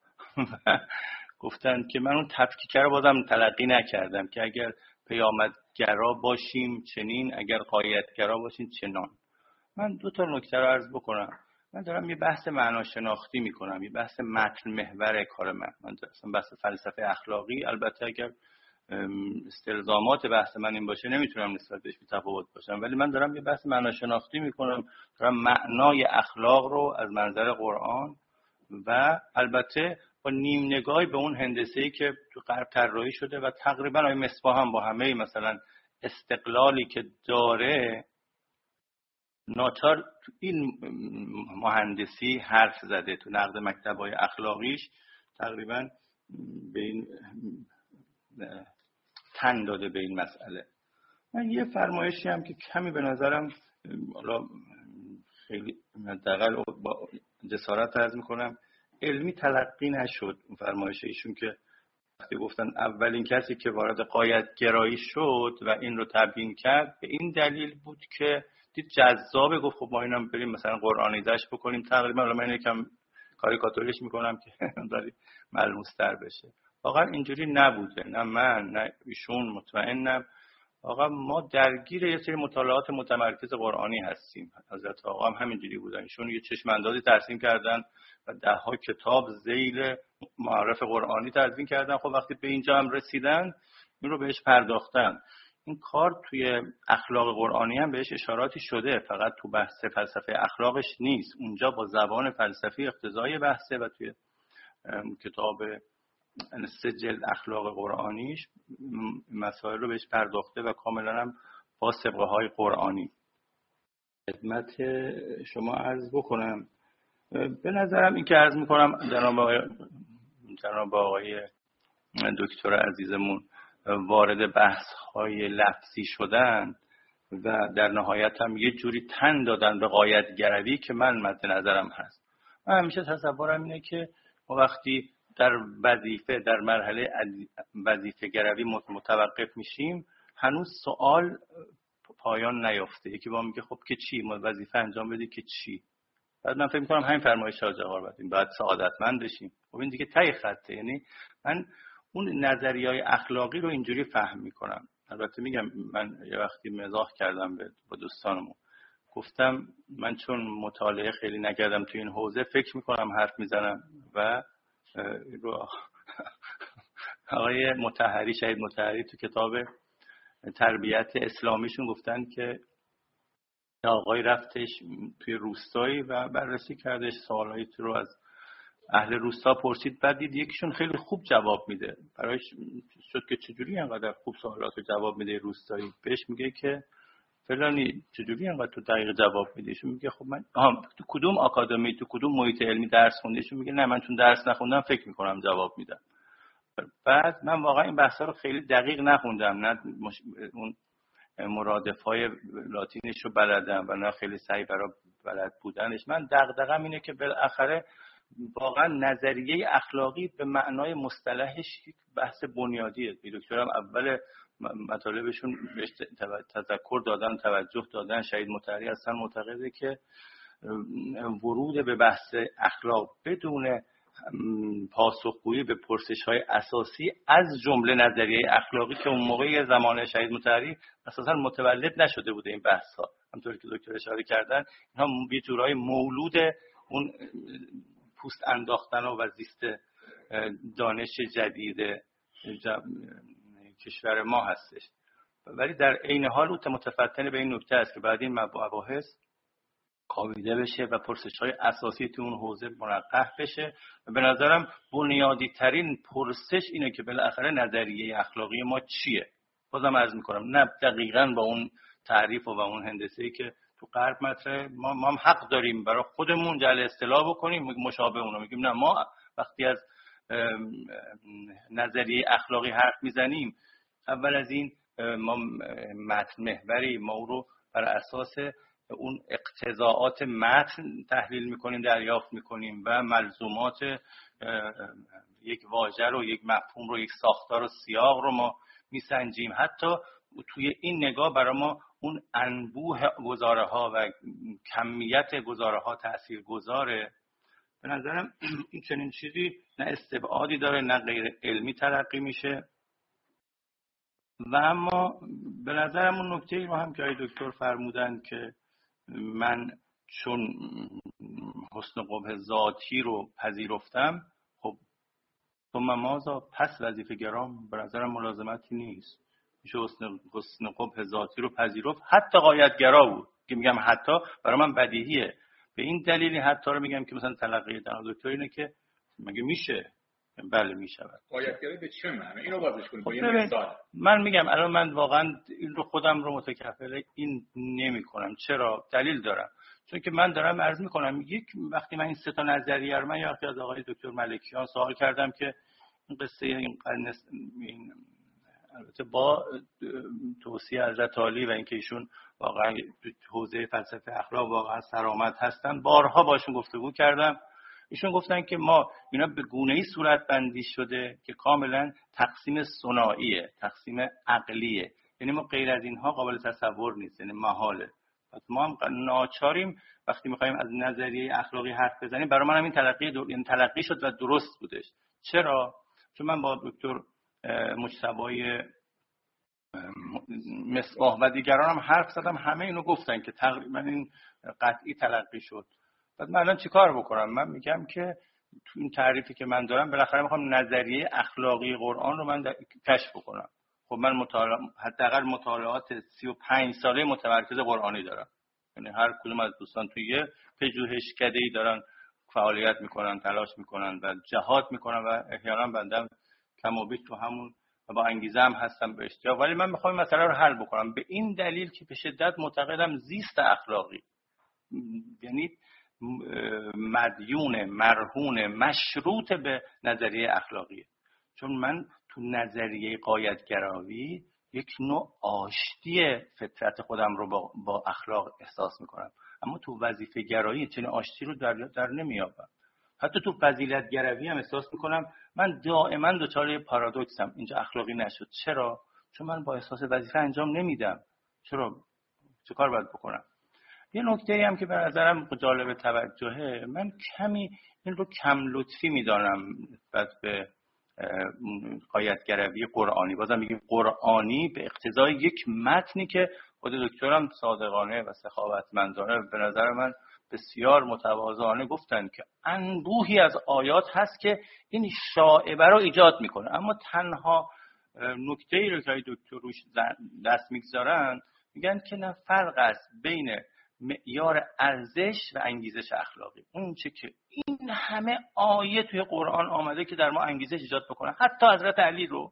گفتند که من اون تفکیک رو بازم تلقی نکردم که اگر پیامدگرا باشیم چنین، اگر غایت‌گرا باشیم چنان. من دو تا نکته رو عرض بکنم. من دارم یه بحث معناشناختی میکنم، یه بحث متن محور کار من. من دارم بحث فلسفه اخلاقی، البته اگر استلزامات بحث من این باشه نمیتونم نسبت بهش بی‌تفاوت باشم، ولی من دارم یه بحث معناشناختی میکنم، دارم معنای اخلاق رو از منظر قرآن و البته با نیم نگاهی به اون هندسه‌ای که تو غرب طراحی شده و تقریبا آیه مصباح هم با همه مثلا استقلالی که داره ناچار تو این مهندسی حرف زده، تو نقد مکتب‌های اخلاقیش تقریبا به این تن داده به این مسئله. من یه فرمایشی هم که کمی به نظرم حالا خیلی حداقل با جسارت عرض میکنم علمی تلقی نشد اون فرمایش ایشون که وقتی گفتن اولین کسی که وارد غایت‌گرایی شد و این رو تبیین کرد به این دلیل بود که دید جذابه، گفت خب ما اینم بریم مثلا قرآنیزش بکنیم. تقریبا من یکم کاریکاتوریش میکنم که داری ملموس‌تر بشه. واقعا اینجوری نبوده، نه من نه ایشون مطمئنم. واقعا ما درگیر یه سری مطالعات متمرکز قرآنی هستیم. حضرت آقا هم همینجوری بودن، ایشون یه چشم اندازی ترسیم کردن و ده ها کتاب ذیل معرف قرآنی تدوین کردن. خب وقتی به اینجا هم رسیدن این رو بهش پرداختن. این کار توی اخلاق قرآنی هم بهش اشاراتی شده، فقط تو بحث فلسفه اخلاقش نیست. اونجا با زبان فلسفی اقتضای بحثه و توی کتاب سه جلد اخلاق قرآنیش مسائل رو بهش پرداخته و کاملا هم با سابقه های قرآنی. خدمت شما عرض بکنم، به نظرم این که عرض میکنم جناب آقای جناب آقای دکتر عزیزمون وارد بحث های لفظی شدن و در نهایت هم یه جوری تن دادن به غایت‌گروی که من مد نظرم هست. من همیشه تصورم اینه که ما وقتی در وظیفه در مرحله وظیفه گروی متوقف میشیم هنوز سوال پایان نیافته. یکی با میگه خب که چی؟ ما وظیفه انجام بدیم که چی؟ بعد من فکر میکنم همین فرمایش شاه جهار بدیم بعد سعادتمند بشیم. خب این دیگه ته خطه. یعنی من اون نظریه‌های اخلاقی رو اینجوری فهم میکنم. البته میگم من یه وقتی مزاح کردم با دوستانمون، گفتم من چون مطالعه خیلی نکردم تو این حوزه فکر میکنم حرف میزنم و رو آقای مطهری شهید مطهری تو کتاب تربیت اسلامیشون گفتن که آقای رفتش توی روستایی و بررسی کردش سوالایی رو از اهل روستا پرسید، بعد دید یکیشون خیلی خوب جواب میده. برایش شد که چجوری اینقدر خوب سوالات رو جواب میده روستایی. بهش میگه که فلانی چجوری اینقدر تو دقیق جواب میده؟ ایشون میگه خب من آها تو کدوم آکادمی، تو کدوم محیط علمی درس خوندی؟ ایشون میگه نه من چون درس نخوندم فکر میکنم جواب میدم. بعد من واقعا این بحثا رو خیلی دقیق نخوندم، نه مش... اون مرادفای لاتینش رو بلدم و نه خیلی سعی برای بلد بودنش. من دغدغه‌م اینه که بالاخره واقعا نظریه اخلاقی به معنای مصطلحش یک بحث بنیادیه. دکترم اول مطالبشون بهش تذکر دادن، توجه دادن. شهید مطهری اصلا معتقده که ورود به بحث اخلاق بدون پاسخگویی به پرسش‌های اساسی از جمله نظریه اخلاقی که اون موقع زمان شهید مطهری اساسا متولد نشده بوده این بحث‌ها، همونطوری که دکتر اشاره کردن، اینها یه جورای مولود اون پوست انداختن و زیست دانش جدید کشور ما هستش. ولی در عین حال او متفتن به این نکته است که بعد این مباحث کاویده بشه و پرسش‌های اساسی تو اون حوزه منقح بشه. و به نظرم بنیادی ترین پرسش اینه که بالاخره نظریه اخلاقی ما چیه. بازم عرض میکنم نه دقیقاً با اون تعریف و با اون هندسه‌ای که تو غرب مطرحه. ما ما هم حق داریم برای خودمون جعل اصطلاح بکنیم مشابه اونا. میگیم نه ما وقتی از نظریه اخلاقی حرف میزنیم اول از این ما متن محوری ما رو بر اساس اون اقتضاعات متن تحلیل میکنیم، دریافت میکنیم و ملزومات یک واژه رو، یک مفهوم رو، یک ساختار و سیاق رو ما میسنجیم. حتی توی این نگاه برای ما اون انبوه گزاره ها و کمیت گزاره ها تأثیر گذاره. به نظرم این چنین چیزی نه استبعادی داره نه غیر علمی تلقی میشه. و اما به نظرم اون نکته رو هم که آقای دکتر فرمودن که من چون حسن قبح ذاتی رو پذیرفتم، خب ثم ماذا، پس وظیفه گرام به نظرم ملازمتی نیست. میشه حسن حسن قبح ذاتی رو پذیرفت، حتی غایت گرا بود که میگم حتی برای من بدیهیه. به این دلیلی حتی رو میگم که مثلا تلقی جناب دکتر اینه که مگه میشه؟ بله میشود. غایتگرایی به چه معنی؟ اینو واضح کنید با یه مثال. من میگم الان من واقعا این رو خودم رو متکفل این نمی‌کنم. چرا؟ دلیل دارم. چون که من دارم عرض میکنم یک وقتی من این سه تا نظریه رو من یا از آقای دکتر ملکیان سوال کردم که این قصه این قرن این البته با توصیه حضرت عالی و اینکه ایشون واقعا حوزه فلسفه اخلاق واقعا سرآمد هستن، بارها باشون گفتگو کردم. ایشون گفتن که ما اینا به گونه‌ای صورت بندی شده که کاملا تقسیم ثنائیه، تقسیم عقلیه، یعنی ما غیر از اینها قابل تصور نیست، یعنی محاله. پس ما هم ناچاریم وقتی می‌خوایم از نظریه اخلاقی حرف بزنیم. برای من هم این تلقی در... یعنی تلقی شد و درست بودش. چرا؟ چون من با دکتر مجتبی مصباح و دیگران هم حرف زدم، همه اینو گفتن که تقریبا این قطعی تلقی شد. بعد من الان چیکار بکنم؟ من میگم که تو این تعریفی که من دارم بالاخره میخوام نظریه اخلاقی قرآن رو من کشف بکنم. خب من مطالعه حداقل مطالعات سی و پنج ساله متمرکز قرآنی دارم. یعنی هر کدوم از دوستان توی یه پژوهشکده‌ای دارن فعالیت میکنن، تلاش میکنن و جهاد میکنن و احیانا بنده کم و بیش تو همون و با انگیزه هم هستم به اشتیاق. ولی من میخوام مسئله رو حل بکنم به این دلیل که به شدت معتقدم زیست اخلاقی یعنی مدیون، مرهون، مشروط به نظریه اخلاقیه. چون من تو نظریه غایت‌گرایی یک نوع آشتی فطرت خودم رو با, با اخلاق احساس میکنم، اما تو وظیفه گرایی چنین آشتی رو در, در نمیابم. حتی تو فضیلت گرایی هم احساس میکنم من دائما دچار پارادوکسم، اینجا اخلاقی نشد. چرا؟ چون من با احساس وظیفه انجام نمیدم. چرا؟ چه کار باید بکنم؟ یه نکته‌ای هم که به نظرم جالب توجهه، من کمی این رو کم لطفی میدانم نسبت به غایت‌گرایی قرآنی. بازم میگیم قرآنی به اقتضای یک متنی که خود دکترم صادقانه و سخاوتمندانه به نظر من بسیار متواضعانه گفتن که انبوهی از آیات هست که این شائبه رو ایجاد میکنه، اما تنها نکته‌ای رو که دکتر روش دست میگذارن میگن که نه فرق است بین معیار ارزش و انگیزش اخلاقی. اون چه که این همه آیه توی قرآن آمده که در ما انگیزش ایجاد بکنه. حتی حضرت علی رو،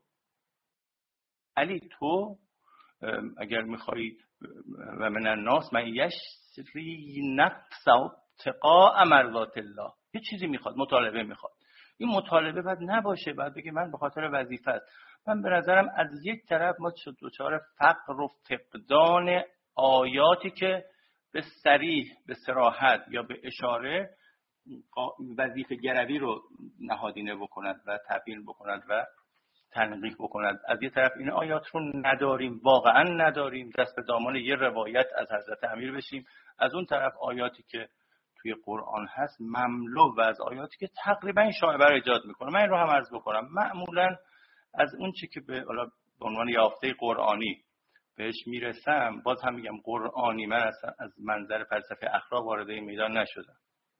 علی تو اگر میخوایی و من الناس من یشری نفس ابتغاء مرضات الله، یه چیزی میخواد، مطالبه میخواد، این مطالبه باید نباشه باید بگه من به خاطر وظیفه است. من به نظرم از یک طرف ما دچار فقر و فقدان آیاتی که به صریح، به صراحت یا به اشاره وظیفه گروی رو نهادینه بکند و تبیین بکند و تنقیح بکند. از یه طرف این آیات رو نداریم، واقعا نداریم، دست به دامان یه روایت از حضرت امیر بشیم. از اون طرف آیاتی که توی قرآن هست مملو و از آیاتی که تقریبا شایبه رو ایجاد میکنه. من این رو هم عرض بکنم، معمولا از اون چی که به عنوان یافته قرآنی بهش میرسم، باز هم میگم قرآنی، من از, از منظر فلسفه اخلاق وارد این میدان نشدم.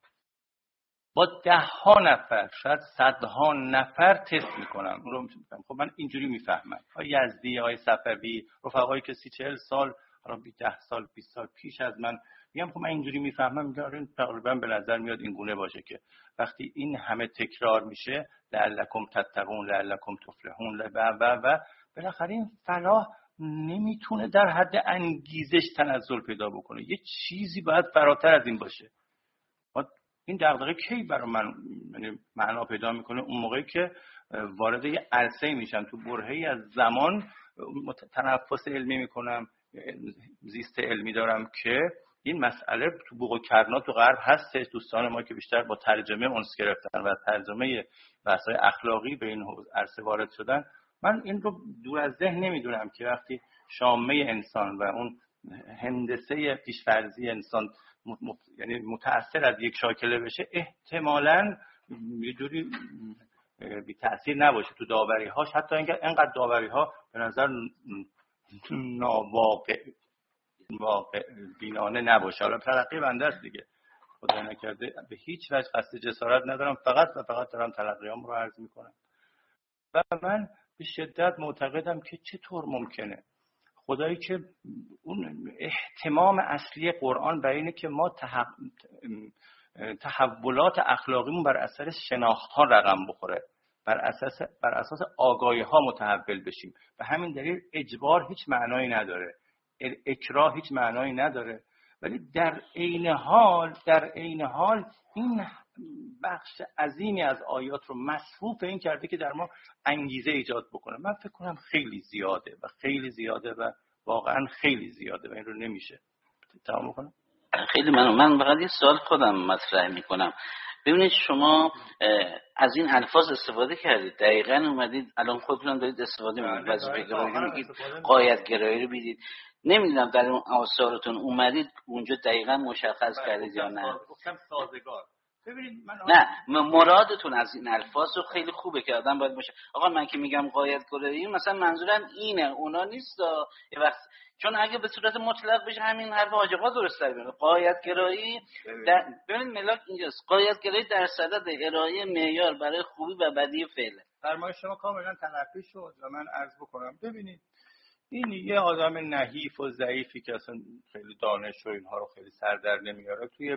با ده ها نفر شاید صدها نفر تست میکنم اون رو میفهمم. خب من اینجوری میفهمم. های یزدی، های صفوی، رفقایی که سی چهل سال حالا ده سال بیست سال پیش از من، میگم خب من اینجوری میفهمم. میگم تقریبا به نظر میاد این گونه باشه که وقتی این همه تکرار میشه لعلکم تتقون لعلکم تفلحون و و و بالاخره این فلاح نمیتونه در حد انگیزش تنزل پیدا بکنه. یه چیزی باید فراتر از این باشه. این دغدغه کی برای من یعنی معنا پیدا میکنه؟ اون موقعی که وارد یه عرصه میشم، تو برهه‌ای از زمان تنفس علمی میکنم، زیست علمی دارم که این مسئله تو بوق و کرنا تو غرب هستش. دوستان ما که بیشتر با ترجمه اونس گرفتن و ترجمه بحث‌های اخلاقی به این عرصه وارد شدن، من این رو دور از ذهن نمیدونم که وقتی شامه انسان و اون هندسه پیش‌فرضی انسان یعنی متأثر از یک شاکله بشه، احتمالاً یه جوری بی تأثیر نباشه تو داوری هاش، حتی اینقدر داوری ها به نظر ناواقع واقع بینانه نباشه. حالا تلقی بنده است دیگه، خدا نکرده به هیچ وجه قصد جسارت ندارم، فقط و فقط دارم تلقیام رو عرض میکنم. و من به شدت معتقدم که چطور ممکنه خدایی که اون اهتمام اصلی قرآن برای اینه که ما تح... تحولات اخلاقیمون بر اثر شناخت ها رقم بخوره، بر اساس بر اساس آگاهی ها متحول بشیم. و همین دلیل اجبار هیچ معنایی نداره، اکراه هیچ معنایی نداره. ولی در عین حال در عین حال این بخش عظیمی از آیات رو مصروف این کرده که در ما انگیزه ایجاد بکنه. من فکر کنم خیلی زیاده و خیلی زیاده و واقعا خیلی زیاده و این رو نمیشه تمام بکنم. خیلی ممنون. من فقط یه سوال خودم مطرح میکنم. ببینید شما از این الفاظ استفاده کردید، دقیقاً اومدید الان خودتون دارید استفاده میکنید، وظیفه گرایی رو میگید، غایت گرایی رو میگید. نمیدونم در اون آثارتون اومدید اونجا دقیقاً مشخص کردید یا نه. گفتم سازگار. ببینید من نه مرادتون از این الفاظ رو خیلی خوبه که آدم باید باشه. آقا من که میگم غایت گرایی مثلا منظورم اینه، اونا نیست. یه وقت چون اگه به صورت مطلق بشه همین حرف حاج آقا درست تر میاد. غایت گرایی در ببینید ملاک اینجاست. غایت گرایی در صدد ارائه معیار برای خوبی و بدی فعل. فرمایش شما کاملا تلقی شد و من عرض بکنم. ببینید این یه آدم نحیف و ضعیفی که اصلا خیلی دانش و اینها رو خیلی سر در نمیاره، توی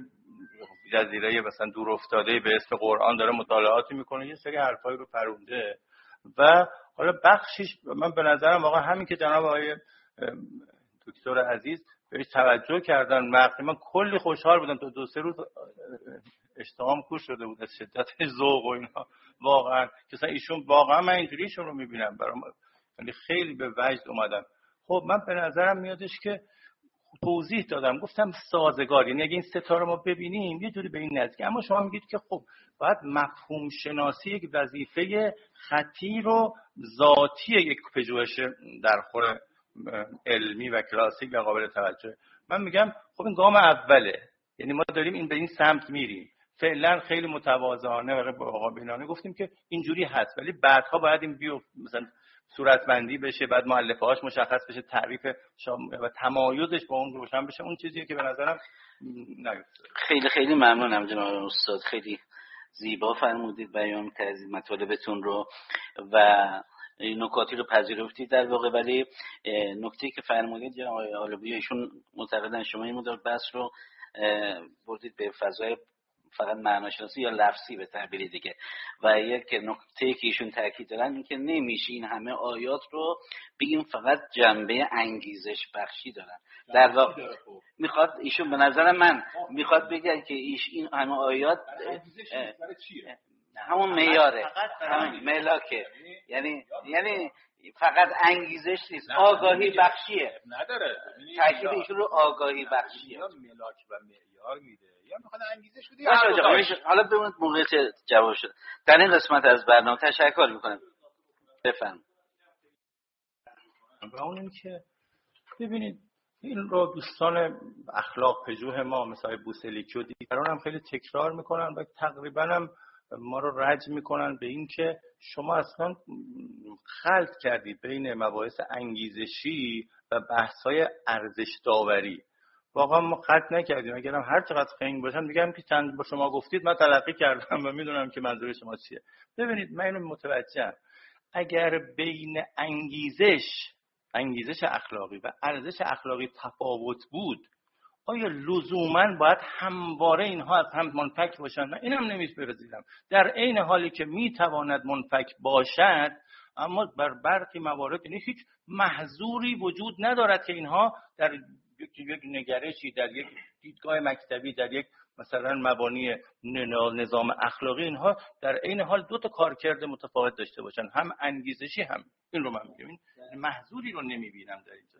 جزیره مثلا دور افتاده به اسم قرآن داره مطالعاتی میکنه، یه سری حرفایی رو پرونده و حالا بخشش من به نظرم واقعا همین که جناب آقای دکتر عزیز بهش توجه کردن، وقتی من کلی خوشحال بودم تا دو سه روز اشتهام کور شده بود از شدت ذوق و اینها. واقعا که ایشون واقعا من اینجوریشون رو میبینم برام یعنی خیلی به وجد اومدم. خب من به نظرم میادش که توضیح دادم، گفتم سازگار، یعنی اگه این ستا رو ما ببینیم یه جوری به این نزدیک. اما شما میگید که خب باید مفهوم شناسی یک وظیفه خطیر و ذاتی یک پژوهش در خور علمی و کلاسیک و قابل توجه. من میگم خب این گام اوله، یعنی ما داریم این به این سمت میریم. فعلا خیلی متواضعانه و قابلانه گفتیم که اینجوری هست، ولی بعدها باید این بیو مثلا صورتبندی بشه، بعد مؤلفه هاش مشخص بشه، تعریف و تمایزش با اون روشن بشه. اون چیزیه که به نظرم نیفته. خیلی خیلی ممنونم جناب استاد، خیلی زیبا فرمودید بیان کردید مطالبتون رو و نکاتی رو پذیرفتید در واقع، ولی نکته‌ای که فرمودید جناب آقای آلبویی، ایشون معتقدن شما این مدار بحث رو بردید به فضای فقط معناشناسی یا لفظی به تعبیری دیگه، و یک نکته که ایشون تاکید دارن این که نمیشه این همه آیات رو بگیم فقط جنبه انگیزش بخشی دارن. در واقع میخواد ایشون، به نظر من میخواد بگه که ایش این همه آیات همون معیاره، همون ملاکه، یعنی یعنی فقط انگیزش نیست، آگاهی بخشیه. نداره تاکید ایشون رو آگاهی بخشیه، ملاک و معیار میده یا میخواد انگیزش بده. حالا ببینید موقعیت جواب شد. در این قسمت از برنامه تشکر میکنم. بفرمایید. و اون این که ببینید این رو دوستان اخلاق پژوه ما مثل بوسلیکی و دیگران هم خیلی تکرار میکنن و تقریبا هم ما رو رجع میکنن به این که شما اصلا خلط کردید بین مباحث انگیزشی و بحث‌های ارزش داوری. واقعا ما خلط نکردیم. اگرم هر چقدر خنگ باشم میگم که چند با شما گفتید من تلقی کردم و میدونم که منظور شما چیه. ببینید من اینو متوجهم. اگر بین انگیزش انگیزش اخلاقی و ارزش اخلاقی تفاوت بود، آیا لزوماً باید همواره اینها از هم منفک باشن؟ نه، اینم نمی‌پذیرم. در عین حالی که میتواند منفک باشد، اما بر برخی موارد یعنی هیچ محظوری وجود ندارد که اینها در یک نگرشی، در یک دیدگاه مکتبی، در یک مثلا مبانی نظام اخلاقی، اینها در عین حال دو تا کارکرد متفاوت داشته باشن، هم انگیزشی هم. این رو من میگم، این محظوری رو نمیبینم در اینجا.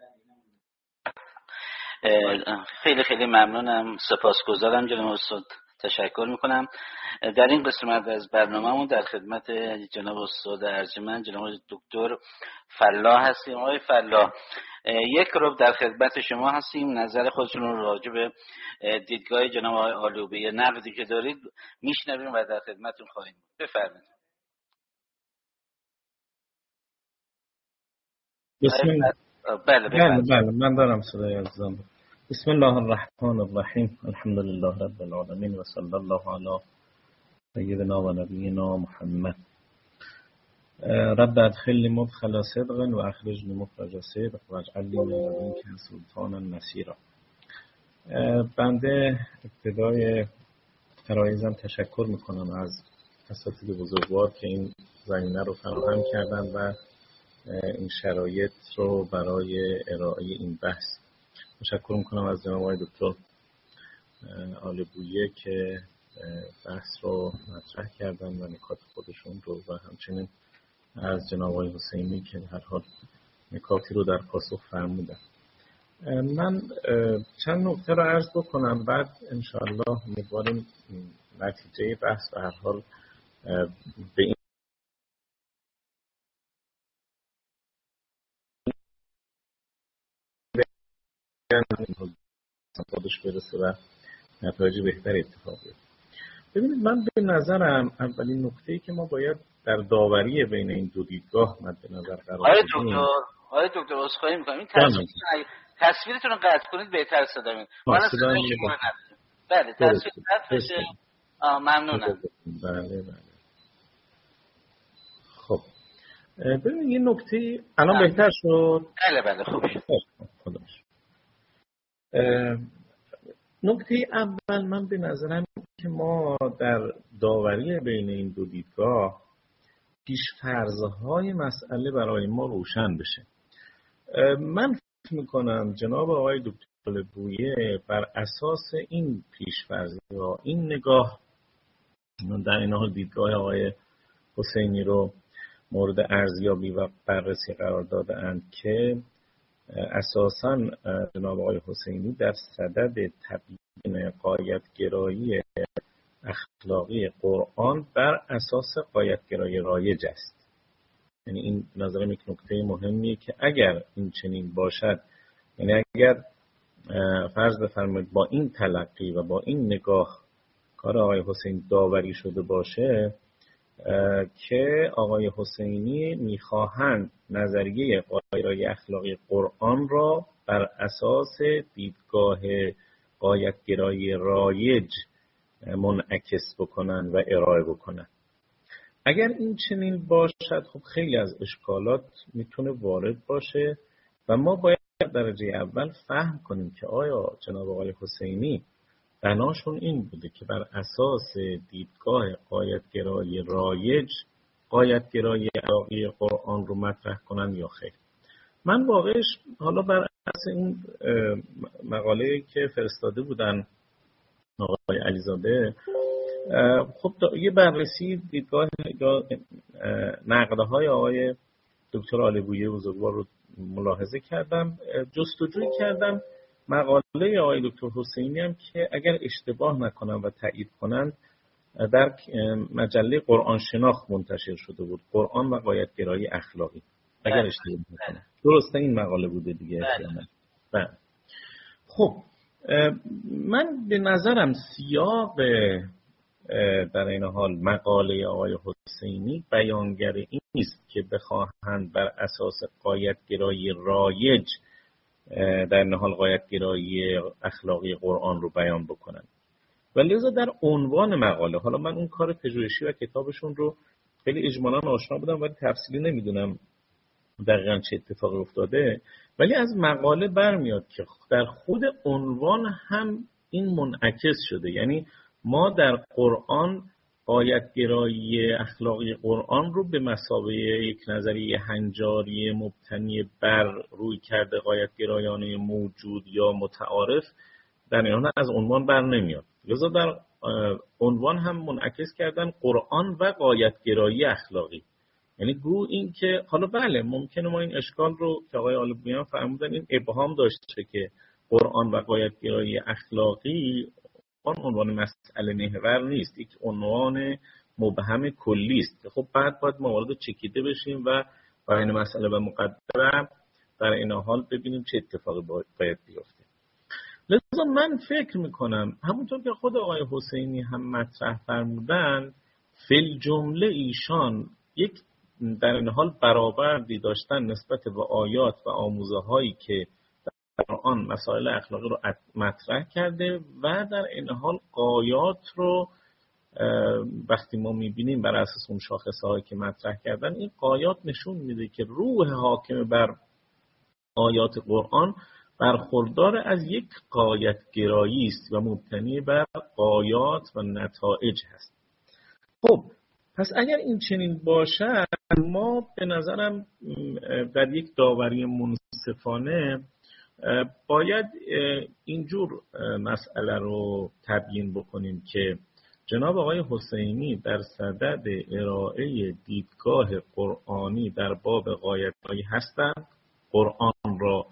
خیلی خیلی ممنونم، سپاسگزارم جناب استاد، تشکر میکنم. در این قسمت از برنامه‌مون در خدمت جناب استاد ارجمند جناب دکتر فلاح هستیم. آقای فلاح، یک رو در خدمت شما هستیم، نظر خودتون رو راجع به دیدگاه جناب آقای آلبویی، نقدی که دارید میشنویم و در خدمتتون خواهیم. بفرمایید. بسم الله. بله بله بله من دارم صدای عزیزم. بسم الله الرحمن الرحیم، الحمد لله رب العالمین و صلی الله علی سیدنا و نبینا محمد. رب ادخلنی مدخل صدق و اخرجنی مخرج صدق و اجعل لی من لدنک سلطانا نصیرا. بنده ابتدای عرایزم تشکر میکنم از اساتید بزرگوار که این زمینه رو فراهم کردن و این شرایط رو برای ارائه این بحث. تشکر میکنم از جناب آقای دکتر آلبویی که بحث رو مطرح کردن و نکات خودشون رو، و همچنین از جناب آقای حسینی که هر حال نکاتی رو در پاسخ فرمودن. من چند نکته رو عرض بکنم، بعد انشاءالله امیدواریم نتیجه بحث به هر حال به این خودش برسه و نتایج بهتری اتفاق بیفته. ببینید من به نظرم اولین نکته‌ای که ما باید در داوری بین این دو دیدگاه مد نظر قرار بدیم. آقای دکتر آقای دکتر عذرخواهی می‌کنم، این تصویر تصویرتون رو قطع کنید بهتر صدا میاد. من صدا میاد. بله تصویر قطع بشه. ممنونم. بله بله. خب ببینید یه نکته الان بهتر شد. بله بله خوب شد. خدا شد. نکته اول من به نظرم که ما در داوری بین این دو دیدگاه پیش‌فرض‌های مسئله برای ما روشن بشه. من فکر می‌کنم جناب آقای دکتر آلبویی بر اساس این پیش‌فرض‌ها، این نگاه، در این حال دیدگاه آقای حسینی رو مورد ارزیابی و بررسی قرار داده‌اند که اساساً جناب آقای حسینی در صدد تبیین غایت‌گرایی اخلاقی قرآن بر اساس غایت‌گرایی رایج است. یعنی این نظرم یک نکته مهمیه که اگر این چنین باشد، یعنی اگر فرض بفرمایید با این تلقی و با این نگاه کار آقای حسینی داوری شده باشه که آقای حسینی میخواهند نظریه غایت‌گرایی اخلاقی قرآن را بر اساس دیدگاه غایت‌گرایی رایج منعکس بکنن و ارائه بکنن. اگر این چنین باشد خب خیلی از اشکالات میتونه وارد باشه و ما باید درجه اول فهم کنیم که آیا جناب آقای حسینی بناشون این بوده که بر اساس دیدگاه غایت‌گرایی رایج غایت‌گرایی علاقه قرآن رو مطرح کنن یا خیر. من واقعش حالا بر اساس این مقاله که فرستاده بودن آقای علیزاده خب یه بررسی دیدگاه نقده های آقای دکتر آلبویه بزرگوار رو ملاحظه کردم، جستجوی کردم. مقاله آقای دکتر حسینی هم که اگر اشتباه نکنم و تایید کنند در مجله قرآن شناخت منتشر شده بود، قرآن و غایت‌گرایی اخلاقی، اگر اشتباه نکنم درسته این مقاله بوده دیگه. بله. خب من به نظرم سیاق در این حال مقاله آقای حسینی بیانگر این نیست که بخواهند بر اساس غایت‌گرایی رایج در این حال غایت‌گرایی اخلاقی قرآن رو بیان بکنند. و لذا در عنوان مقاله، حالا من اون کار پژوهشی و کتابشون رو خیلی اجمالاً آشنا بودم ولی تفصیلی نمیدونم دقیقاً چه اتفاقی افتاده، ولی از مقاله برمیاد که در خود عنوان هم این منعکس شده. یعنی ما در قرآن غایت‌گرایی اخلاقی قرآن رو به مثابه یک نظریه هنجاری مبتنی بر روی کرده غایت‌گرایانه موجود یا متعارف در این از عنوان بر نمیاد. لذا در عنوان هم منعکس کردن قرآن و غایت‌گرایی اخلاقی. یعنی گو این که حالا بله ممکنه ما این اشکال رو که آقای آلبویان فرمودن این ابهام داشته که قرآن و غایت‌گرایی اخلاقی اون عنوان مسئله محور نیست، یک عنوان مبهم کلی است. خب بعد باید ما وارد چکیده بشیم و بین مسئله و مقدمه در این حال ببینیم چه اتفاقی باید بیفته. لذا من فکر میکنم همونطور که خود آقای حسینی هم مطرح فرمودن، فی جمله ایشان یک در این حال برآوردی داشتن نسبت به آیات و آموزه هایی که در آن مسائل اخلاقی رو مطرح کرده و در این حال غایات رو وقتی ما میبینیم بر اساس اون شاخصه هایی که مطرح کردن، این غایات نشون میده که روح حاکم بر آیات قرآن برخوردار از یک غایت گرایی است و مبتنی بر غایات و نتایج هست. خب پس اگر این چنین باشد، ما به نظرم در یک داوری منصفانه باید اینجور مسئله رو تبیین بکنیم که جناب آقای حسینی در صدد ارائه دیدگاه قرآنی در باب غایت‌گرایی هستند، قرآن را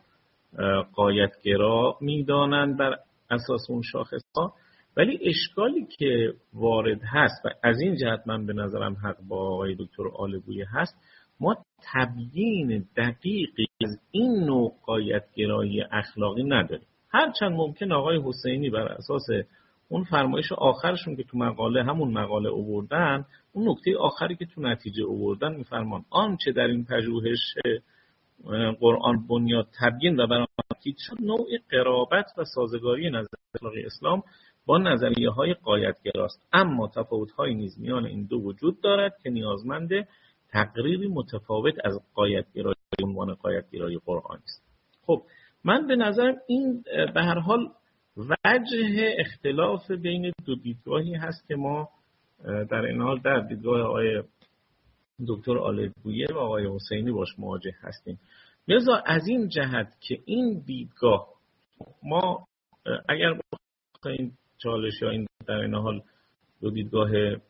غایت‌گرا می‌دانند بر اساس اون شاخص‌ها، ولی اشکالی که وارد هست و از این جهت من به نظرم حق با آقای دکتر آلبویه هست، ما تبیین دقیقی از این نوع غایت‌گرایی اخلاقی نداریم. هرچند ممکن آقای حسینی بر اساس اون فرمایش آخرشون که تو مقاله همون مقاله آوردن، اون نکته آخری که تو نتیجه آوردن میفرمان آنچه در این پژوهش قرآن بنیاد تبیین و برآمد شد نوع قرابت و سازگاری نظریه اخلاقی اسلام با نظریه های غایت‌گراست، اما تفاوت های نیز میان این دو وجود دارد که نیازمند تقریری متفاوت از غایت‌گرایی عنوان غایت‌گرایی قرآن است. خب من به نظرم این به هر حال وجه اختلاف بین دو دیدگاهی هست که ما در این حال در دیدگاه آقای دکتر آلبویه و آقای حسینی باش مواجه هستیم. لذا از این جهت که این دیدگاه ما اگر این چالش یا این در این حال دو دیدگاه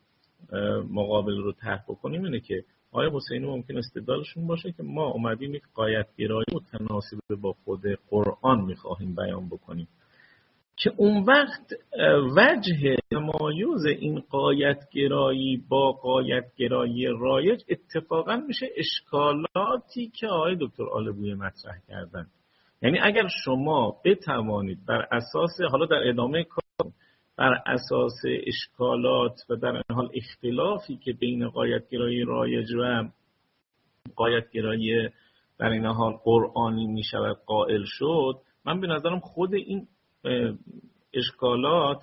مقابل رو طرح بکنیم، اینه که آقای حسینی ممکن استدلالشون باشه که ما اومدیم یک غایت‌گرایی متناسب با خود قرآن می‌خواهیم بیان بکنیم، که اون وقت وجه تمایز این غایت‌گرایی با غایت‌گرایی رایج اتفاقا میشه اشکالاتی که آقای دکتر آلبویه مطرح کردن. یعنی اگر شما بتوانید بر اساس حالا در ادامه کار بر اساس اشکالات و در این حال اختلافی که بین غایت‌گرایی رایج و غایت‌گرایی در این حال قرآنی میشود قائل شد، من به نظرم خود این اشکالات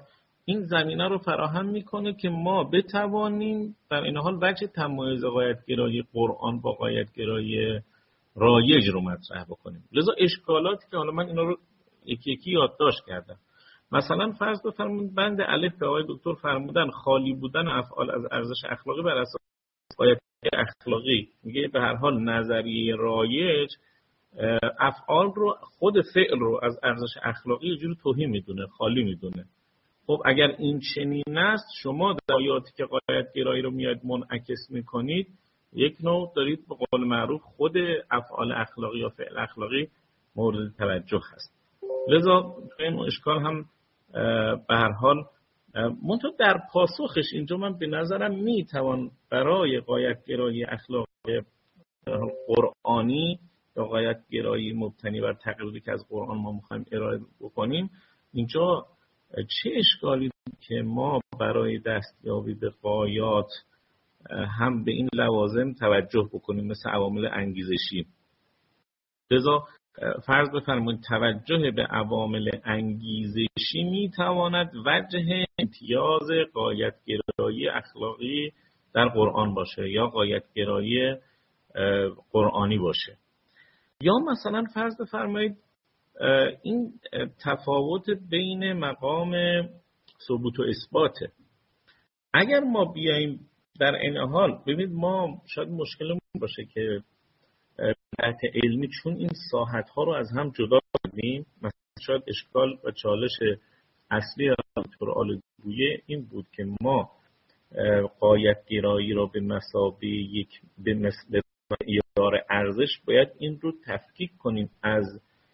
این زمینه رو فراهم میکنه که ما بتوانیم در این حال وجه تمایز غایت‌گرایی قرآن با غایت‌گرایی رایج رو مطرح بکنیم. لذا اشکالاتی که حالا من اینا رو یکی یکی یادداشت کردم، مثلا فرض بفرمایید بند الف که آقای دکتر فرمودن خالی بودن افعال از ارزش اخلاقی بر اساس غایت اخلاقی، میگه به هر حال نظریه رایج افعال رو، خود فعل رو از ارزش اخلاقی یه جوری توهی میدونه، خالی میدونه. خب اگر این چنین است، شما در آیاتی که غایت گرایی رو میاد منعکس میکنید، یک نوع دارید به قول معروف خود افعال اخلاقی یا فعل اخلاقی مورد توجه هست. لذا این اشکال هم به هر حال منتها در پاسخش اینجا من به نظرم میتوان برای غایت گرایی اخلاقی قرآنی یا غایت گرایی مبتنی بر تقلیدی که از قرآن ما میخوایم ارائه بکنیم، اینجا چه اشکالی که ما برای دستیابی به غایات هم به این لوازم توجه بکنیم مثل عوامل انگیزشی. لذا فرض بفرمایید توجه به عوامل انگیزشی میتواند وجه امتیاز غایت گرایی اخلاقی در قرآن باشه یا غایت گرایی قرآنی باشه. یا مثلا فرض بفرمایید این تفاوت بین مقام ثبوت و اثباته. اگر ما بیاییم در این حال، ببینید ما شاید مشکلمون باشه که بحث علمی چون این ساحت ها رو از هم جدا کردیم، مثلا شاید اشکال و چالش اصلی دکتر آل‌گویه این بود که ما غایت گرایی را به مثابه یک به مثل معیار ارزش باید این رو تفکیک کنیم از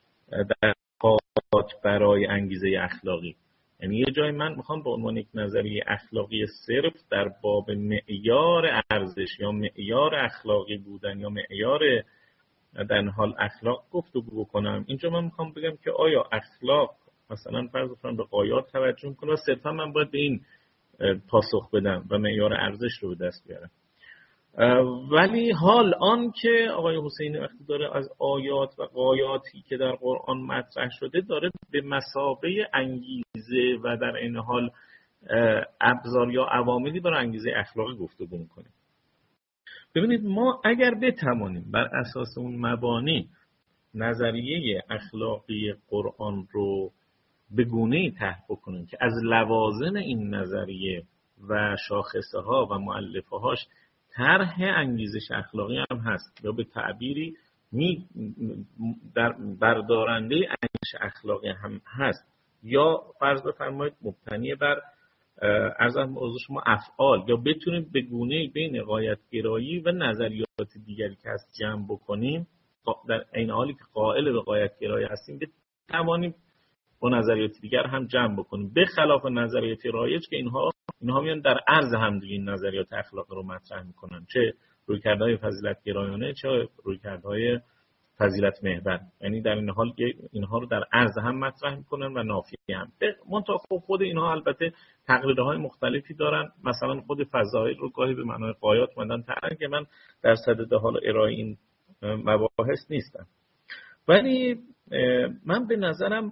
دقیقات برای انگیزه اخلاقی. یعنی یه جای من میخوام به عنوان یک نظریه اخلاقی صرف در باب معیار ارزش یا معیار اخلاقی بودن یا معیار در حال اخلاق گفتگو بکنم. اینجا من میخوام بگم که آیا اخلاق مثلا فرض کنم به غایات توجه کنه و صرفا من باید به این پاسخ بدم و معیار ارزش رو به دست بیارم. ولی حال آن که آقای حسینی وقتی داره از آیات و غایاتی که در قرآن مطرح شده داره به مثابه انگیزه و در این حال ابزار یا عواملی برای انگیزه اخلاقی گفتگو میکنه. ببینید ما اگر بتوانیم بر اساس اون مبانی نظریه اخلاقی قرآن رو به گونه‌ای طرح بکنیم که از لوازم این نظریه و شاخصه ها و مؤلفه هاش طرح انگیزش اخلاقی هم هست یا به تعبیری می در بردارنده انگیزش اخلاقی هم هست، یا فرض بفرمایید مبتنی بر عرض موضوع شما افعال، یا بتونیم به گونه‌ای بین غایت گرایی و نظریات دیگری که هست جمع بکنیم، در این حالی که قائل به غایت گرایی هستیم بتوانیم با نظریات دیگر هم جمع بکنیم، به خلاف نظریات رایج که اینها اینها میان در عرض هم دیگه این نظریات اخلاقی رو مطرح میکنن، چه رویکردهای فضیلت گرایانه چه رویکردهای فضیلت محور. یعنی در این حال اینها رو در عرض هم مطرح میکنن و نافی هم. منتها خود اینها البته تقریرهای مختلفی دارن، مثلا خود فضائل رو گاهی به معنای غایات مندن طرح که من در صدد حال ارائه این مباحث نیستم. ولی من به نظرم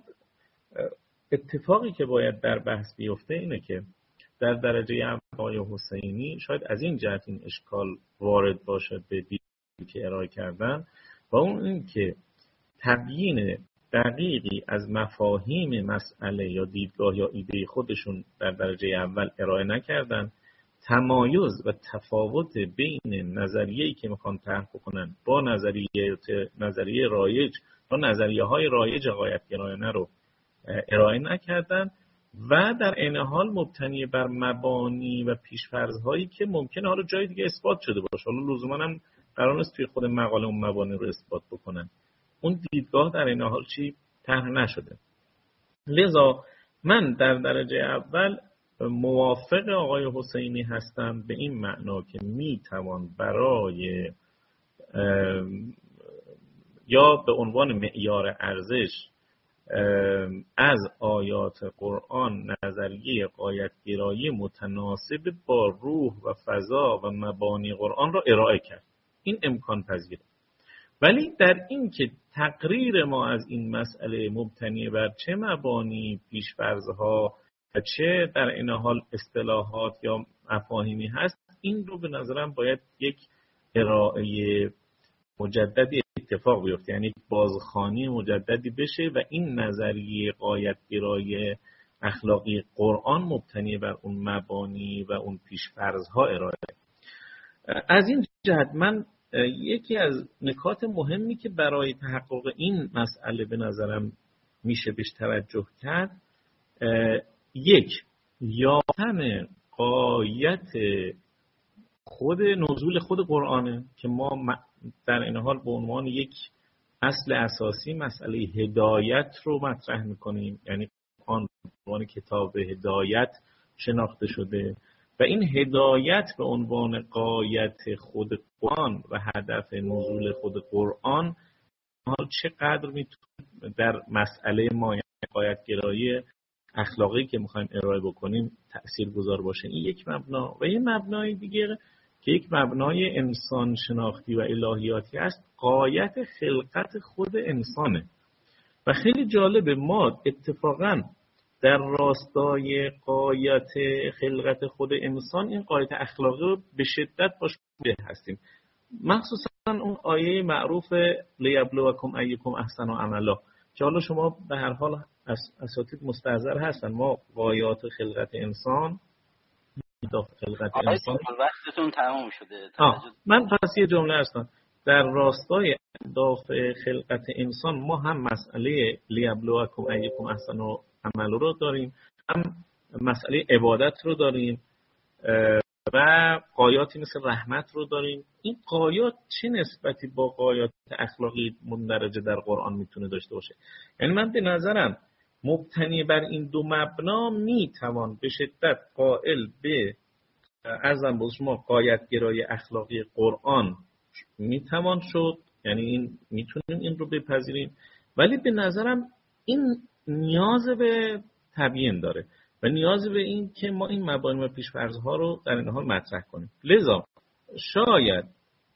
اتفاقی که باید در بحث بیفته اینه که در درجه اول آقای حسینی شاید از این جهت این اشکال وارد باشه به دیدی که ارائه کردن، و اون این که تبیین دقیقی از مفاهیم مسئله یا دیدگاه یا ایده خودشون در درجه اول ارائه نکردن. تمایز و تفاوت بین نظریه‌ای که میخوان طرح بکنن با نظریه نظریه رایج یا نظریه های رایج غایت گرایانه رو ارائه نکردن و در این حال مبتنی بر مبانی و پیش‌فرض‌هایی که ممکنه حالا جای دیگه اثبات شده باشه، حالا لزوما هم قرار نیست توی خود مقاله اون مبانی رو اثبات بکنن، اون دیدگاه در این حال چی طرح نشده. لذا من در درجه اول موافق آقای حسینی هستم به این معنا که میتوان برای یا به عنوان معیار ارزش از آیات قرآن نظریه غایت گرایی متناسب با روح و فضا و مبانی قرآن را ارائه کرد. این امکان پذیره. ولی در این که تقریر ما از این مسئله مبتنی بر چه مبانی، پیش‌فرض‌ها، چه در این حال اصطلاحات یا مفاهیمی هست، این رو به نظرم باید یک ارائه مجددی اتفاق بیفته، یعنی بازخوانی مجددی بشه و این نظریه غایت‌گرای اخلاقی قرآن مبتنی بر اون مبانی و اون پیش‌فرض‌ها ارائه. از این جهت من یکی از نکات مهمی که برای تحقق این مسئله به نظرم میشه بهش توجه کرد، یک، یافتن غایت خود نزول خود قرآنه که ما در این حال به عنوان یک اصل اساسی مسئله هدایت رو مطرح میکنیم، یعنی قرآن به عنوان کتاب هدایت شناخته شده و این هدایت به عنوان غایت خود قرآن و هدف نزول خود قرآن حال چقدر میتونه در مسئله ما غایت‌گرایی اخلاقی که میخوایم ارائه بکنیم تاثیرگذار باشه. این یک مبنا. و یه مبنای دیگه که یک مبنای انسان شناختی و الهیاتی است، غایت خلقت خود انسانه. و خیلی جالبه ما اتفاقاً در راستای غایت خلقت خود انسان این غایت اخلاقی رو به شدت باش به هستیم، مخصوصاً اون آیه معروف لیبلوکم ایکم احسن عملا که حالا شما به هر حال اساتید مستحضر هستن ما غایات خلقت انسان خلقت انسان وقتتون تمام شده. من پس یه جمله هستم در راستای اهداف خلقت انسان ما هم مسئله لیبلوکم ایکم احسن عمل رو داریم، هم مسئله عبادت رو داریم و غایاتی مثل رحمت رو داریم. این غایات چه نسبتی با غایات اخلاقی مندرجه در قرآن میتونه داشته باشه؟ یعنی من به نظرم مبتنی بر این دو مبنا میتوان به شدت قائل به ارزم به شما غایت‌گرای اخلاقی قرآن میتوان شد، یعنی این میتونیم این رو بپذیریم، ولی به نظرم این نیاز به تبیین داره و نیاز به این که ما این مبانی و پیش‌فرض‌ها رو در این حال مطرح کنیم. لذا شاید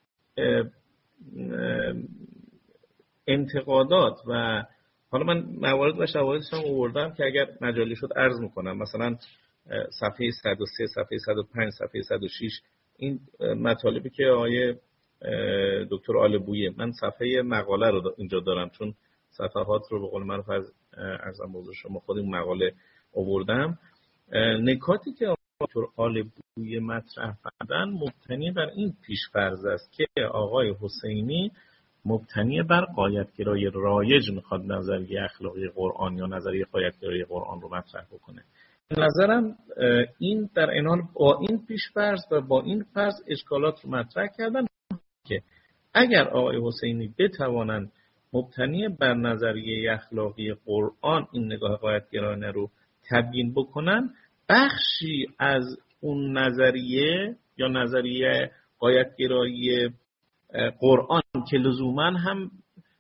انتقادات و حالا من موارد و شواهدش هم آوردم که اگر مجالی شد عرض میکنم، مثلا صفحه صد و سه، صفحه صد و پنج، صفحه صد و شش، این مطالبی که آقای دکتر آلبویه، من صفحه مقاله رو اینجا دارم چون صفحات رو به قول معروف از ارزم بزرگ شما خود این مقاله آوردم. نکاتی که دکتر آلبویه مطرح کردن مبتنی بر این پیش‌فرض است که آقای حسینی مبتنی بر غایت‌گرای رایج میخواد نظریه اخلاقی قرآن یا نظریه غایت‌گرای قرآن رو مطرح بکنه. به نظرم این در این حال با این پیش‌فرض و با این فرض اشکالات رو مطرح کردن که اگر آقای حسینی بتوانند مبتنی بر نظریه اخلاقی قرآن این نگاه غایت‌گرایانه رو تبیین بکنن، بخشی از اون نظریه یا نظریه غایت‌گرایی قرآن که لزوما هم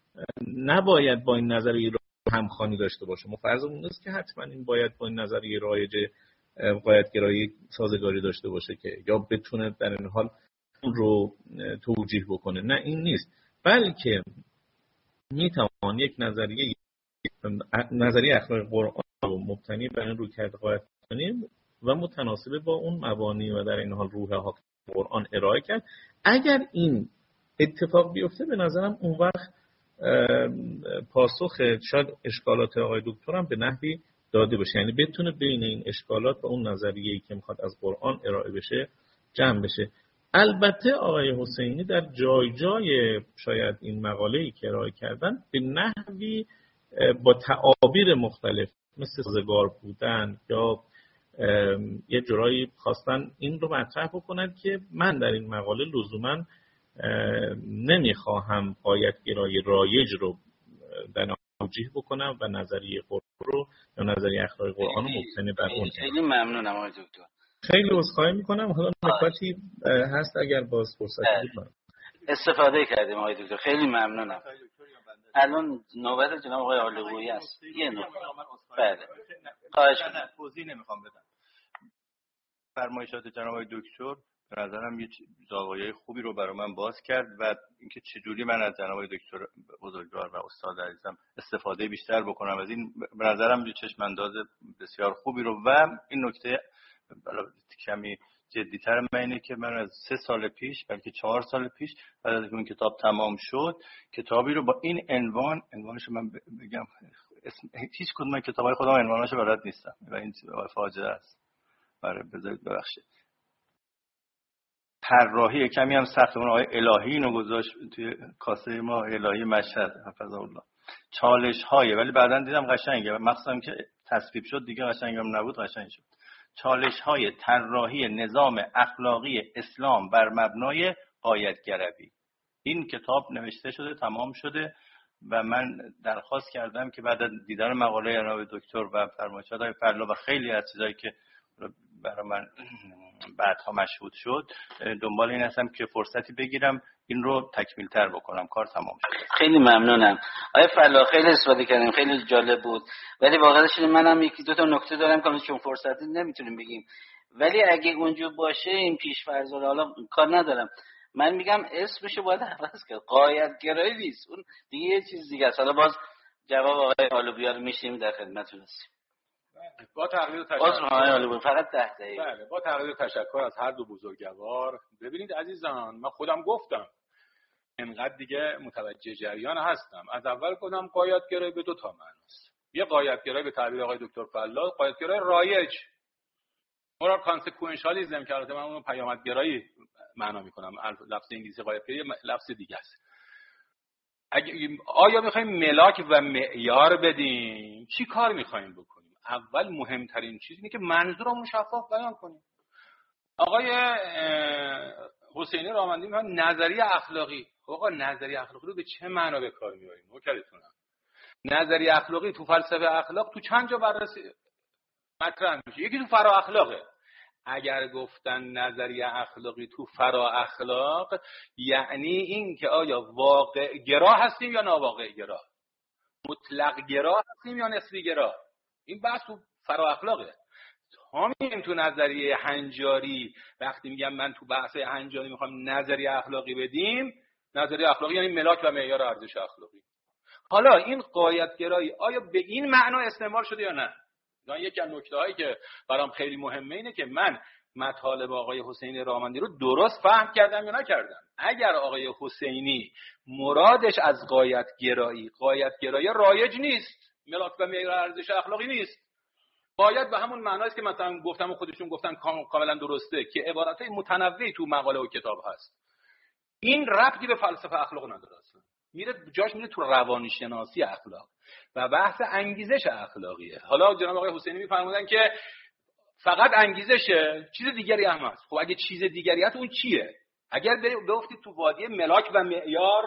نباید با این نظریه همخوانی داشته باشه، مفروض نیست که حتما این باید با این نظریه رایج غایت‌گرایی سازگاری داشته باشه که یا بتونه در این حال اون رو توجیه بکنه. نه، این نیست، بلکه میتوان یک نظریه نظریه اخلاقی قرآن رو مبتنی بر این رویکرد غایت کنیم و متناسب با اون مبانی و در این حال روح حاکم قرآن ارائه کرد. اگر این اتفاق بیفته به نظرم اون وقت پاسخ شاید اشکالات آقای دکترم به نحوی داده بشه، یعنی بتونه بین این اشکالات و اون نظریه‌ای که میخواد از قرآن ارائه بشه جمع بشه. البته آقای حسینی در جای جای شاید این مقاله‌ای که ارائه کردن به نحوی با تعابیر مختلف مثل سازگار بودن یا یه جورایی خواستن این رو مطرح بکنن که من در این مقاله لزوما نمیخواهم غایت‌گرای رایج رو در توجیه بکنم و نظریه قرآن رو یا نظریه اخلاقی قرآن رو مبتنی بر اون. خیلی ممنونم آقای دکتر. خیلی عذرخواهی میکنم. حالا نکاتی هست اگر باز فرصتی بود استفاده کردیم آقای دکتر. خیلی ممنونم. الان نوبت جناب آقای آلبویی است. یه نکته. بله. خواهش می‌کنم. توضیح نمیخوام بدم. فرمایشات جناب آقای دکتر به نظرم یه زاویه خوبی رو برای من باز کرد و اینکه چجوری من از جناب دکتر بزرگوار و استاد عزیزم استفاده بیشتر بکنم از این، به نظرم یه چشم انداز بسیار خوبی رو. و این نکته کمی جدی‌تر من اینه که من از سه سال پیش بلکه چهار سال پیش بعد از اون کتاب تمام شد، کتابی رو با این عنوان، عنوانش من بگم اسم هیچ کدوم از کتابای خودم عنوانش بلد نیستم و این فاجعه است. برای بذارید ببخشید. طراحی کمی هم سخت، اون آقای الهی اینو گذاشت توی کاسه ما، الهی مشهد حفظه الله. چالش های، ولی بعداً دیدم قشنگه، مخصوصا که تصویب شد دیگه قشنگم نبود، قشنگ شد. چالش های طراحی نظام اخلاقی اسلام بر مبنای غایت‌گروی. این کتاب نوشته شده، تمام شده و من درخواست کردم که بعد از دیدن مقاله جناب دکتر و فرمایشات های فرلا و خیلی از چیزایی که برای من بعدها مشهود شد، دنبال این هستم که فرصتی بگیرم این رو تکمیل تر بکنم. کار تمام شد. خیلی ممنونم آقای فرلا، خیلی استفاده کردیم، خیلی جالب بود. ولی واقعاش منم یکی دو تا نکته دارم که چون فرصتی نمیتونیم بگیم، ولی اگه اونجا باشه این پیش‌فرض رو حالا کار ندارم، من میگم اسمشو باید عوض کرد. غایت‌گرایی نیست، اون دیگه یه چیز دیگه است. حالا باز جواب آقای آلوبیا رو میشیم در خدمتتون هستیم. با تقدیر و تشکر فقط ده دقیقه. بله، با تقدیر و تشکر از هر دو بزرگوار. ببینید عزیزان، من خودم گفتم اینقدر دیگه متوجه جریان هستم. از اول گفتم غایت‌گرایی به دو تا معناست. یه غایت‌گرایی به تعبیر آقای دکتر فلاح، غایت‌گرایی رایج، مورال کانسیکوئنشالیسم که البته من اونو پیامدگرایی معنا میکنم. لفظ انگلیسی غایت‌گرایی لفظ دیگه است. اگه آیا میخوایم ملاک و معیار بدیم، چی کار میخوایم بکنیم؟ اول مهمترین چیز اینه که منظورمون شفاف بیان کنیم. آقای حسینی رامندی میگن نظریه اخلاقی. آقا نظریه اخلاقی رو به چه معنا به کار میاریم؟ نوکرتونم. نظریه اخلاقی تو فلسفه اخلاق تو چند جا بررسی مطرح میشه. یکی تو فرا اخلاقه. اگر گفتن نظریه اخلاقی تو فرا اخلاق، یعنی این که آیا واقع گرا هستیم یا ناواقع گرا، مطلق گرا هستیم یا نسبی گرا. این بحث تو فرا اخلاقه. همین تو نظریه هنجاری وقتی میگم من تو بحث هنجاری میخوام نظریه اخلاقی بدیم، نظریه اخلاقی یعنی ملاک و معیار ارزش اخلاقی. حالا این غایت‌گرایی آیا به این معنا استعمال شده یا نه؟ یکی از نکته‌هایی که برام خیلی مهمه اینه که من مطالب آقای حسینی رامندی رو درست فهم کردم یا نکردم. اگر آقای حسینی مرادش از غایت‌گرایی، غایت‌گرایی رایج نیست، ملاک و معیار ارزش اخلاقی نیست، باید به همون معناست که مثلا گفتم و خودشون گفتن کاملا درسته که عباراتای متنوعی تو مقاله و کتاب هست. این ربطی به فلسفه اخلاق نداره اصلا. میره جاش میره تو روانشناسی اخلاق و بحث انگیزش اخلاقیه. حالا جناب آقای حسینی میفرمودن که فقط انگیزشه، چیز دیگری هم هست. خب اگه چیز دیگری هست اون چیه؟ اگر بیافتید تو وادی ملاک و معیار،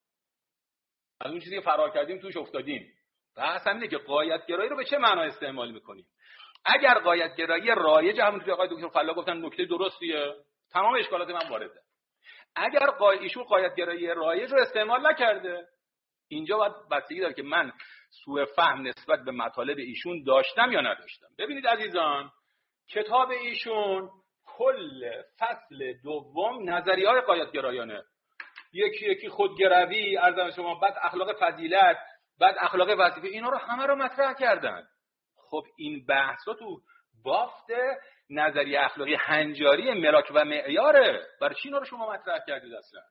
از اون چیزی که فرار کردیم توش افتادیم. بحث همینه که غایت‌گرایی رو به چه معنا استعمال میکنیم. اگر غایت‌گرایی رایج، همونطور که آقای دکتر فلاح گفتن نکته درستیه، تمام اشکالات من وارده. اگر ایشون غایت‌گرایی رایج رو استعمال نکرده، اینجا باید بستگی داره که من سوء فهم نسبت به مطالب ایشون داشتم یا نداشتم. ببینید عزیزان، کتاب ایشون کل فصل دوم نظریه‌های غایت‌گرایانه، یکی یکی خودگروی، عرض شما، بعد اخلاق فضیلت، بعد اخلاق وظیفه، اینا رو همه رو مطرح کردن. خب این بحثا تو بافت نظریه اخلاقی هنجاری ملاک و معیاره. برای چی اینا رو شما مطرح کردید اصلا؟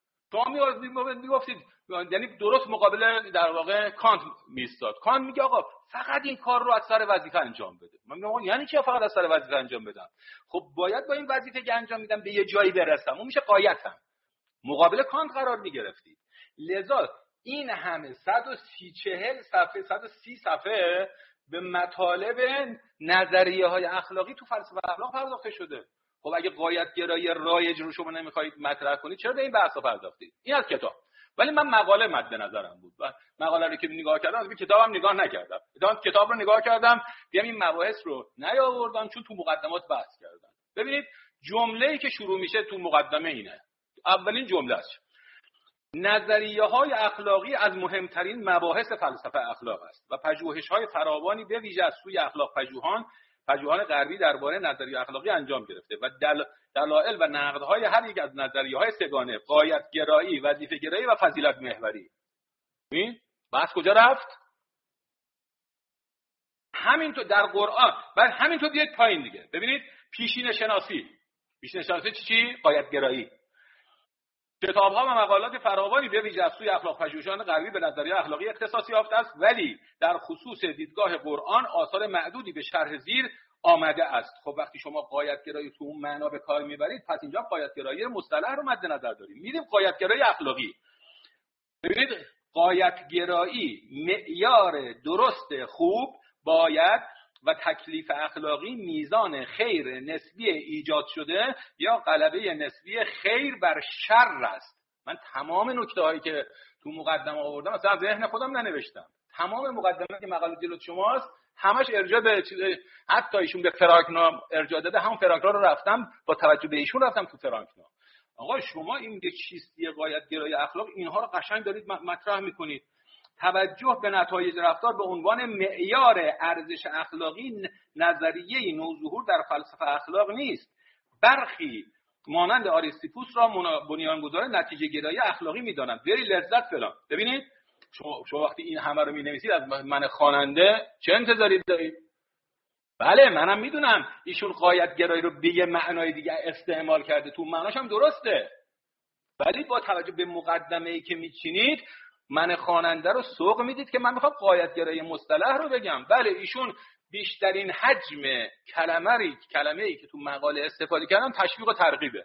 شما میگفتید یعنی درست مقابل در واقع کانت میستاد. کانت میگه آقا فقط این کار رو از سر وظیفه انجام بده. من میگم آقا یعنی چی فقط از سر وظیفه انجام بدم؟ خب باید با این وظیفه که انجام میدم به یه جایی برسم، اون میشه غایتم. مقابل کانت قرار میگرفتید. لذا این همه صد و سی چهل صفحه، صد و سی صفحه به مطالب نظریه های اخلاقی تو فلسفه اخلاق پرداخته شده. خب اگه غایت‌گرایی رایج رو شما نمیخواید مطرح کنید، چرا به این بحثا پرداختید؟ این از کتاب. ولی من مقاله مد نظرم بود و مقاله رو که نگاه کردم، از کتابم نگاه نکردم. ادامه کتاب رو نگاه کردم، دیدم این مباحث رو نیاوردم چون تو مقدمات بحث کردن. ببینید جمله‌ای که شروع میشه تو مقدمه اینه. اولین جمله است: نظریه‌های اخلاقی از مهمترین مباحث فلسفه اخلاق است و پژوهش‌های فراوانی به ویژه از سوی اخلاق پژوهان پژوهان غربی درباره نظریه اخلاقی انجام گرفته و دل... دلایل و نقدهای هر یک از نظریه‌های سگانه، غایت‌گرایی، وظیفه‌گرایی و فضیلت محوری. ببین بحث کجا رفت؟ همینطور در قرآن. بعد همینطور بیاید پایین دیگه. ببینید پیشینه شناسی. پیشینه شناسی چی چی؟ غایت‌گرایی. کتاب‌ها و مقالات فراوانی به ویژه از سوی اخلاق پژوهشان غربی به نظریه اخلاقی اختصاص یافته است، ولی در خصوص دیدگاه قرآن آثار معدودی به شرح زیر آمده است. خب وقتی شما غایت‌گرایی تو اون معنا به کار میبرید، پس اینجا غایت‌گرایی مصطلح رو مد نظر داریم. میریم غایت‌گرایی اخلاقی. ببینید غایت‌گرایی معیار درست خوب باید و تکلیف اخلاقی میزان خیر نسبی ایجاد شده یا غلبه نسبی خیر بر شر است. من تمام نکته هایی که تو مقدمه آوردم اصلا از ذهن خودم ننوشتم. تمام مقدمه که مقاله جلوی شماست همش ارجاع به حتی ایشون به فرانکنا ارجاع داده، همون فرانکنا رو رفتم با توجه به ایشون رفتم تو فرانکنا. آقا شما این چیستی غایت‌گرایی اخلاق اینها رو قشنگ دارید مطرح میکنید. توجه به نتایج رفتار به عنوان معیار ارزش اخلاقی نظریه نوظهور در فلسفه اخلاق نیست. برخی مانند آریستیپوس را بنیانگذار نتیجه گرایی اخلاقی میدانند. بری لذت فلان. ببینید شما, شما وقتی این همه رو مینویسید از من خواننده چه انتظاری دارید؟ بله منم میدونم ایشون غایت‌گرایی رو به یه معنای دیگه استعمال کرده، تو معناش هم درسته، ولی با توجه به مقدمه‌ای که میچینید من خواننده رو سوق میدید که من میخوام غایت‌گرایی مصطلح رو بگم. بله ایشون بیشترین حجم کلمه‌ای کلمه‌ای که تو مقاله استفاده کردن تشویق و ترغیبه.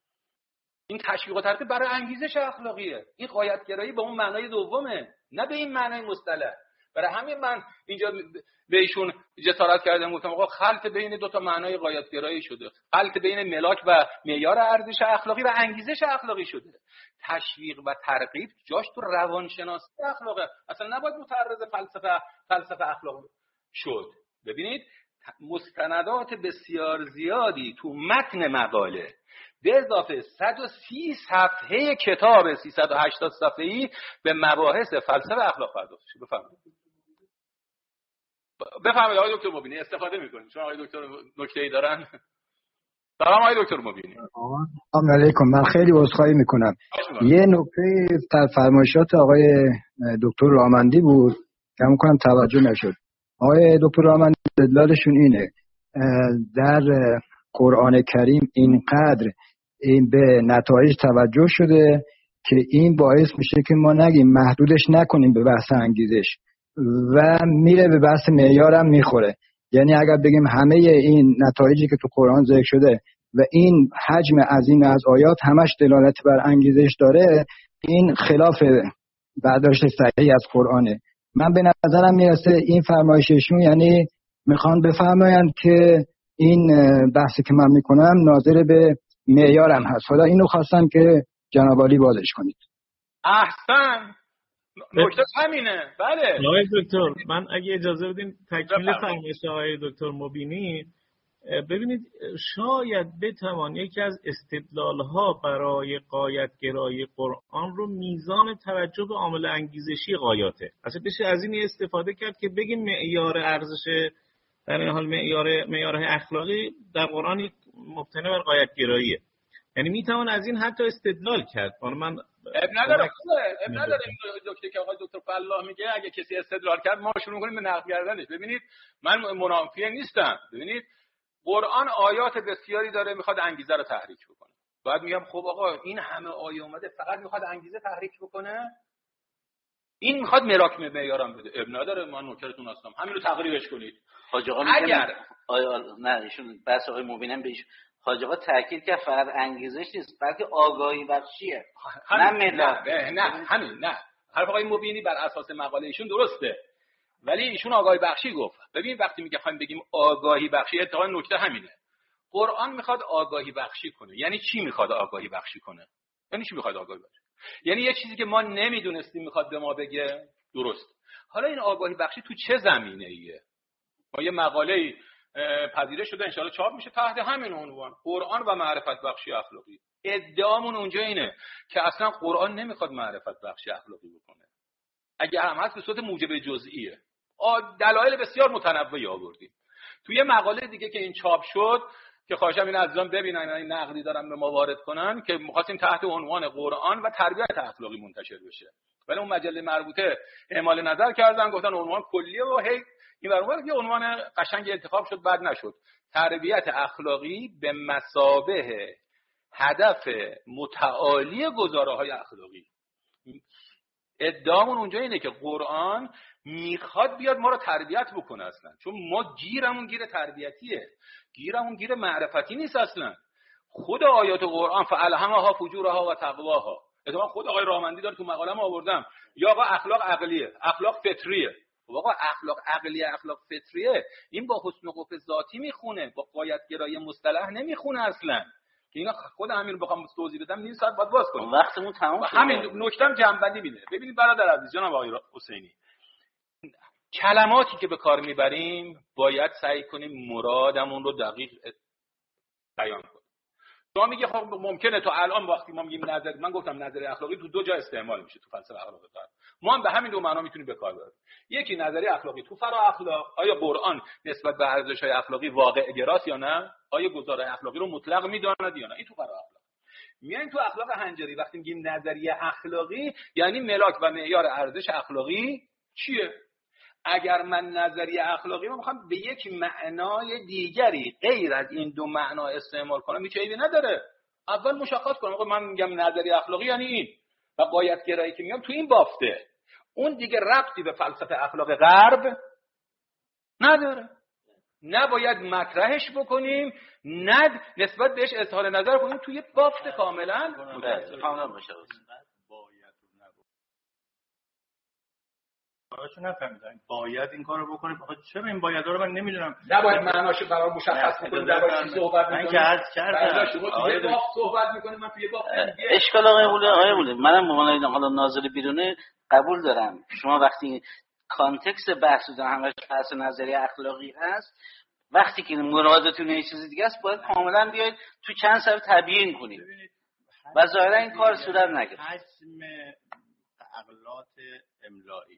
این تشویق و ترغیب برای انگیزش اخلاقیه. این غایت‌گرایی به اون معنای دومه، نه به این معنای مصطلح. برای همین من اینجا به ایشون جسارت کردم گفتم آقا خلط بین دو تا معنای غایت‌گرایی شده، خلط بین ملاک و معیار ارزش اخلاقی و انگیزش اخلاقی شده. تشویق و ترغیب جاش تو روانشناسی اخلاقه، اصلا نباید متعرض فلسفه فلسفه اخلاق شد. ببینید مستندات بسیار زیادی تو متن مقاله به اضافه صد و سی صفحه کتاب سیصد و هشتاد صفحه‌ای به مباحث فلسفه اخلاق پرداخته شده. بفرمایید بفرمایید آقای دکتر مبینی استفاده می‌کنید. شما آقای دکتر نکته‌ای دارن؟ سلام آقای دکتر مبینی. سلام علیکم. من خیلی عذرخواهی میکنم. یه نکته در فرمایشات آقای دکتر رامندی بود که میکنم توجه نشد. آقای دکتر رامندی استدلالشون اینه در قرآن کریم اینقدر این به نتایج توجه شده که این باعث میشه که ما نگیم محدودش نکنیم به بحث انگیزش و میره به بحث معیارم میخوره. یعنی اگر بگیم همه این نتایجی که تو قرآن ذکر شده و این حجم عظیم از آیات همش دلالت بر انگیزش داره، این خلاف برداشت صحیح از قرآنه. من به نظرم میرسه این فرمایششون یعنی میخوان بفرمایند که این بحثی که من میکنم ناظر به معیارم هست. حالا اینو خواستم که جناب عالی بازش کنید. احسن. نکته همینه. بله آقای دکتر من اگه اجازه بدین تکمیل فرمایش آقای دکتر مبینی. ببینید شاید بتوان یکی از استدلال‌ها برای غایت‌گرایی قرآن رو میزان توجه به عامل انگیزشی غایاته. اصلا بشه از این استفاده کرد که بگیم معیار ارزش در این حال معیار معیارهای اخلاقی در قرآن مبتنی بر غایت‌گراییه. یعنی میتوان از این حتی استدلال کرد. من اب نداره اب نداره این دکتر که آقای دکتر فلاح میگه اگه کسی استدلال کرد ما شروع کنیم به نقد کردنش. ببینید من منافی نیستم. ببینید قرآن آیات بسیاری داره میخواد انگیزه رو تحریک بکنه. بعد میگم خب آقا این همه آیه اومده فقط میخواد انگیزه تحریک بکنه؟ این میخواد ملاک معیارم بده. اب نداره من نوکرتون هستم. همین رو تقریبش کنید. حاج آقا اگر آیا نه ایشون بس آقای مبینم به ایشون حاج آقا تاکید که فقط انگیزش نیست بلکه آگاهی بخشیه. نه ملاک. نه, نه همین نه. حرف آقای مبینی بر اساس مقاله ایشون درسته. ولی ایشون آگاهی بخشی گفت. ببین وقتی میگه خوایم بگیم آگاهی بخشی اتفاقا نکته همینه. قرآن میخواد آگاهی بخشی کنه. یعنی چی میخواد آگاهی بخشی کنه؟ یعنی چی میخواد آگاهی بخشی؟ یعنی یه چیزی که ما نمیدونستیم میخواد به ما بگه. درست. حالا این آگاهی بخشی تو چه زمینه‌ایه؟ ما یه مقاله پذیرش شده ان شاءالله چاپ میشه تحت همین عنوان قرآن و معرفت بخشی اخلاقی. ادعامون اونجا اینه که اصلا قرآن نمیخواد معرفت بخشی اخلاقی بکنه. اگه هم هست به صورت موجب جزئیه. دلایل بسیار متنوعی آوردیم. توی مقاله دیگه که این چاپ شد که خواهشم این عزیزان ببینن، این نقدی دارن به ما وارد کنن، که می‌خواستیم تحت عنوان قرآن و تربیت اخلاقی منتشر بشه، ولی اون مجله مربوطه اعمال نظر کردن، گفتن عنوان کلیه و هی این برابر یه عنوان قشنگ انتخاب شد، بد نشد. تربیت اخلاقی به مثابه هدف متعالی گزاره‌های اخلاقی. ادعامون اونجا اینه که قرآن میخواد بیاد ما رو تربیت بکنه اصلا، چون ما گیرمون گیر تربیتیه، گیرمون گیر معرفتی نیست اصلا. خود آیات قرآن فالهمها فجورها و تقواها، اتفاقا خود آقای رامندی داره تو مقاله‌ام آوردم، یا آقا اخلاق عقلیه، اخلاق فطریه. آقا اخلاق عقلیه، اخلاق فطریه، این با حسن و قبح ذاتی میخونه، با غایت‌گرایی مصطلح نمیخونه اصلا. که اینا خود همین رو بخوام توضیح بدم نیم ساعت بعد باز کنیم، وقتمون تمام شد. همین نکته‌ام جنبندی میده. ببینید برادر عزیز، جناب آقای حسینی، کلماتی که به کار میبریم باید سعی کنیم مرادمون رو دقیق بیان کنیم. شما میگه خب ممکنه تو الان وقتی ما میگیم نظر، من گفتم نظریه اخلاقی تو دو جا استعمال میشه تو فلسفه اخلاق داره، ما هم به همین دو معنا میتونیم به کار ببریم. یکی نظریه اخلاقی تو فرا اخلاق، آیا قرآن نسبت به ارزش‌های اخلاقی واقع گراست یا نه؟ آیا گزاره اخلاقی رو مطلق میداند یا نه؟ این تو فرا اخلاق. میایم تو اخلاق هنجری، وقتی میگیم نظریه اخلاقی یعنی ملاک و معیار ارزش اخلاقی چیه؟ اگر من نظریه اخلاقی رو میخوام به یک معنای دیگری غیر از این دو معنا استعمال کنم، هیچ عیبی نداره. اول مشخص کنم من میگم نظریه اخلاقی یعنی این، و غایت‌گرایی که میگم تو این بافته، اون دیگه ربطی به فلسفه اخلاق غرب نداره. نباید مطرحش بکنیم، نه نسبت بهش اظهار نظر کنیم، توی بافت کاملا کاملا باشه. کاراشو نفهمیدن باید این کارو بکنه. بخاطر چرا این بایدا رو من نمیدونم. نباید معناشو برام مشخص کنید، نباید چی صحبت من می‌کنید. که عرض کردم شما توی باف صحبت می‌کنید، من توی باف دیگه. اشکال آقای بوله آقای بوله منم به عنوان حالا ناظر بیرونه قبول دارم. شما وقتی کانتکست بحث رو همش بحث نظریه اخلاقی هست، وقتی که مرادتون یه چیز دیگه است باید کاملا بیاید تو چند صفحه تبیین کنید و ظاهرا این کار صورت نگرفت. حجم اغلاط املایی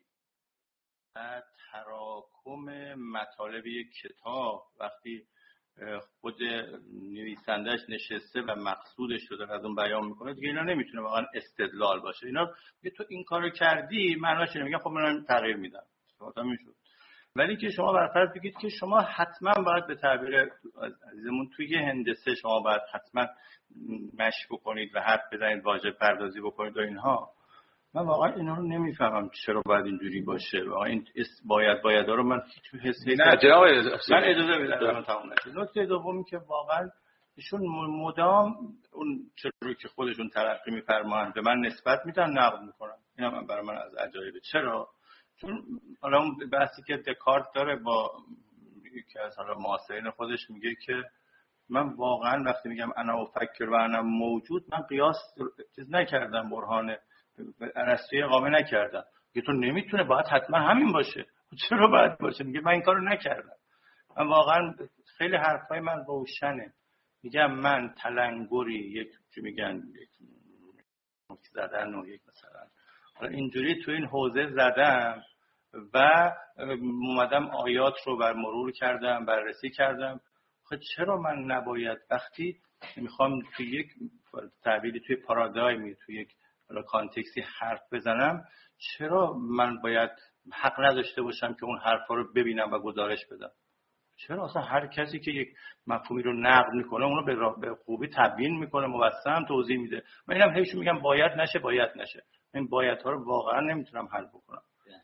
و تراکم مطالب یک کتاب وقتی خود نویسندش نشسته و مقصودش رو داره از اون بیان میکنه دیگه اینا نمیتونه واقعا استدلال باشه. اینا تو این کارو کردی معناش اینه میگن خب من تغییر میدم صحبت میشد. ولی که شما برفرض بگید که شما حتما باید به تعبیر عزیزمون توی هندسه شما باید حتما مشق بکنید و حرف بزنید، واژه پردازی بکنید و اینها، من واقعا اینا رو نمیفهمم چرا باید اینجوری باشه. واقعا این باید باید رو من هیچ حسی نه جناب من اجازه بدم من تمام نشه. نکته دومی که واقعا ایشون مدام اون چیزی که خودشون تلقی می‌فرمایند به من نسبت میدن نقد میکنن. اینا من برای من از عجایبه. چرا؟ چون حالا اون بحثی که دکارت داره با یکی از حالا معاصرین خودش میگه که من واقعا وقتی میگم انا افکر و انا موجود، من قیاس چیز نکردم، برهان ارسطویی اقامه نکردم. میگه تو نمیتونه، باید حتما همین باشه. چرا باید باشه؟ میگه من این کارو نکردم. من واقعا خیلی حرفای من روشنه. میگم من تلنگری یک چی میگن یک نکته زدن و یک مثلا اینجوری تو این حوزه زدم و اومدم آیات رو بر مرور کردم، بررسی کردم. خب چرا من نباید وقتی میخوام تو یک تعبیری توی پارادایمی توی یک کانتکسی حرف بزنم، چرا من باید حق نداشته باشم که اون حرفا رو ببینم و گزارش بدم؟ چرا اصلا هر کسی که یک مفهومی رو نقد میکنه اون رو به خوبی تبیین میکنه، مفصل توضیح میده. من اینم هیچ میگم باید نشه باید نشه. این باید ها رو واقعا نمیتونم حل بکنم.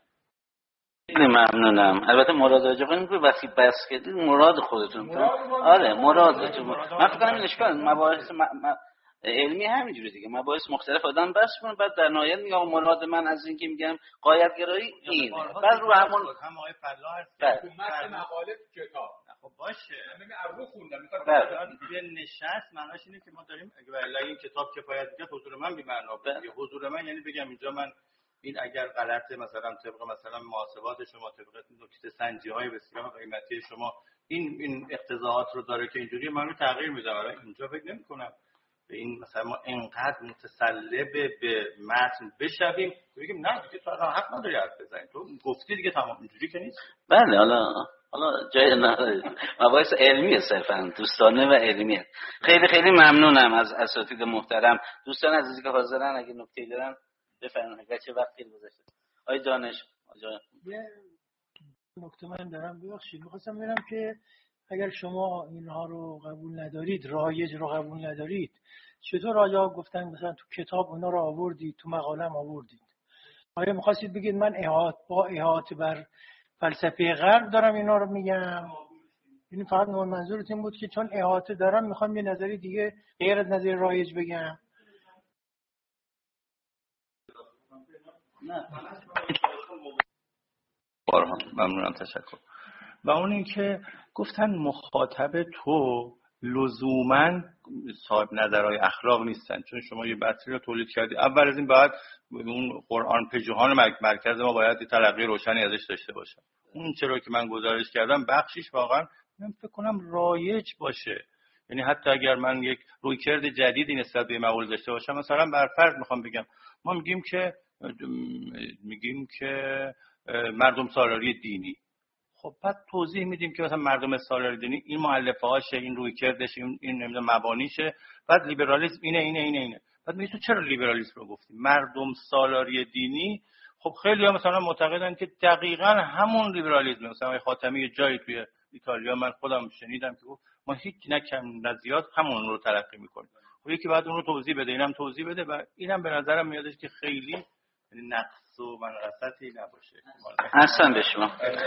خیلی ممنونم. البته مراد آجاقانی که وقتی بس کردید مراد خودتون. آره مرادتون. من فکر کنم این اشکال مباحث م... م... علمی همینجوری دیگه، مباحث مختلف آدم بس کنه بعد در نهایت میگم مراد من از این که میگم غایت‌گرایی این بعد رو همون هم آقای فلاح هست تو متن مقاله کتاب. خب باشه من ارو خوندم میگم یه نشست معناش اینه که ما داریم اگه والله این کتاب کفایت میکنه حضور من بی معنا بشه. حضور من یعنی بگم اینجا من این اگر غلطه مثلا طبق مثلا محاسبات شما طبق نکته سنجی های بسیار قیمتی شما این این اقتضاعات رو داره که اینجوری من رو تغییر میدم. ولی اینجا فکر نمی‌کنم به این مثلا ما انقدر متسلب به متن بشویم بگیم نه دیگه تو حق نداری حرف بزنی، تو گفتی دیگه تمام، اینجوری که نیست. بله حالا حالا جای نداره، مباحث علمیه صرفا، دوستانه و علمیه. خیلی خیلی ممنونم از اساتید محترم. دوستان عزیزی که حاضرن اگه نکته‌ای دارن بفرمایید، اگه چه وقتی گذاشته. آقای دانش آجا یه نکته من دارم، ببخشید می‌خواستم ببینم که اگر شما اینها رو قبول ندارید، رایج رو قبول ندارید، چطور آیا گفتن مثلا تو کتاب اونا رو آوردید، تو مقاله هم آوردید؟ آیا می‌خواستید بگید من احاطه با احاطه بر فلسفه غرب دارم اینا رو میگم؟ این فقط منظورت این بود که چون احاطه دارم میخوام یه نظری دیگه غیر از نظر رایج بگم؟ نه بارها ممنونم، تشکر. و اون این که گفتن مخاطب تو لزوماً صاحب نظرهای اخلاق نیستن، چون شما یه بطری رو تولید کردی. اول از این باید اون قرآن پژوهان مرکز ما باید یه تلقی روشنی ازش داشته باشه. اون چرا که من گزارش کردم بخشیش واقعا من فکر کنم رایج باشه، یعنی حتی اگر من یک رویکرد جدیدی نسبت به مقوله داشته باشم، مثلا بر فرض میخوام بگم ما میگیم که میگیم که مردم سالاری دینی، خب بعد توضیح میدیم که مثلا مردم سالاری دینی این مؤلفه هاشه، این رویکردش، این این نمیدونم مبانیشه، بعد لیبرالیسم اینه اینه اینه اینه بعد میگی تو چرا لیبرالیسم رو گفتی؟ مردم سالاری دینی. خب خیلی ها مثلا معتقدن که دقیقاً همون لیبرالیسم. مثلا خاتمی جایی توی ایتالیا من خودم شنیدم که ما هیچ نه کم نه زیاد همون رو تلقی میکنیم. خب یکی بعد اون رو توضیح بده، اینم توضیح بده و اینم به نظرم میادش که خیلی نقص و منقصتی نباشه. حسن به شما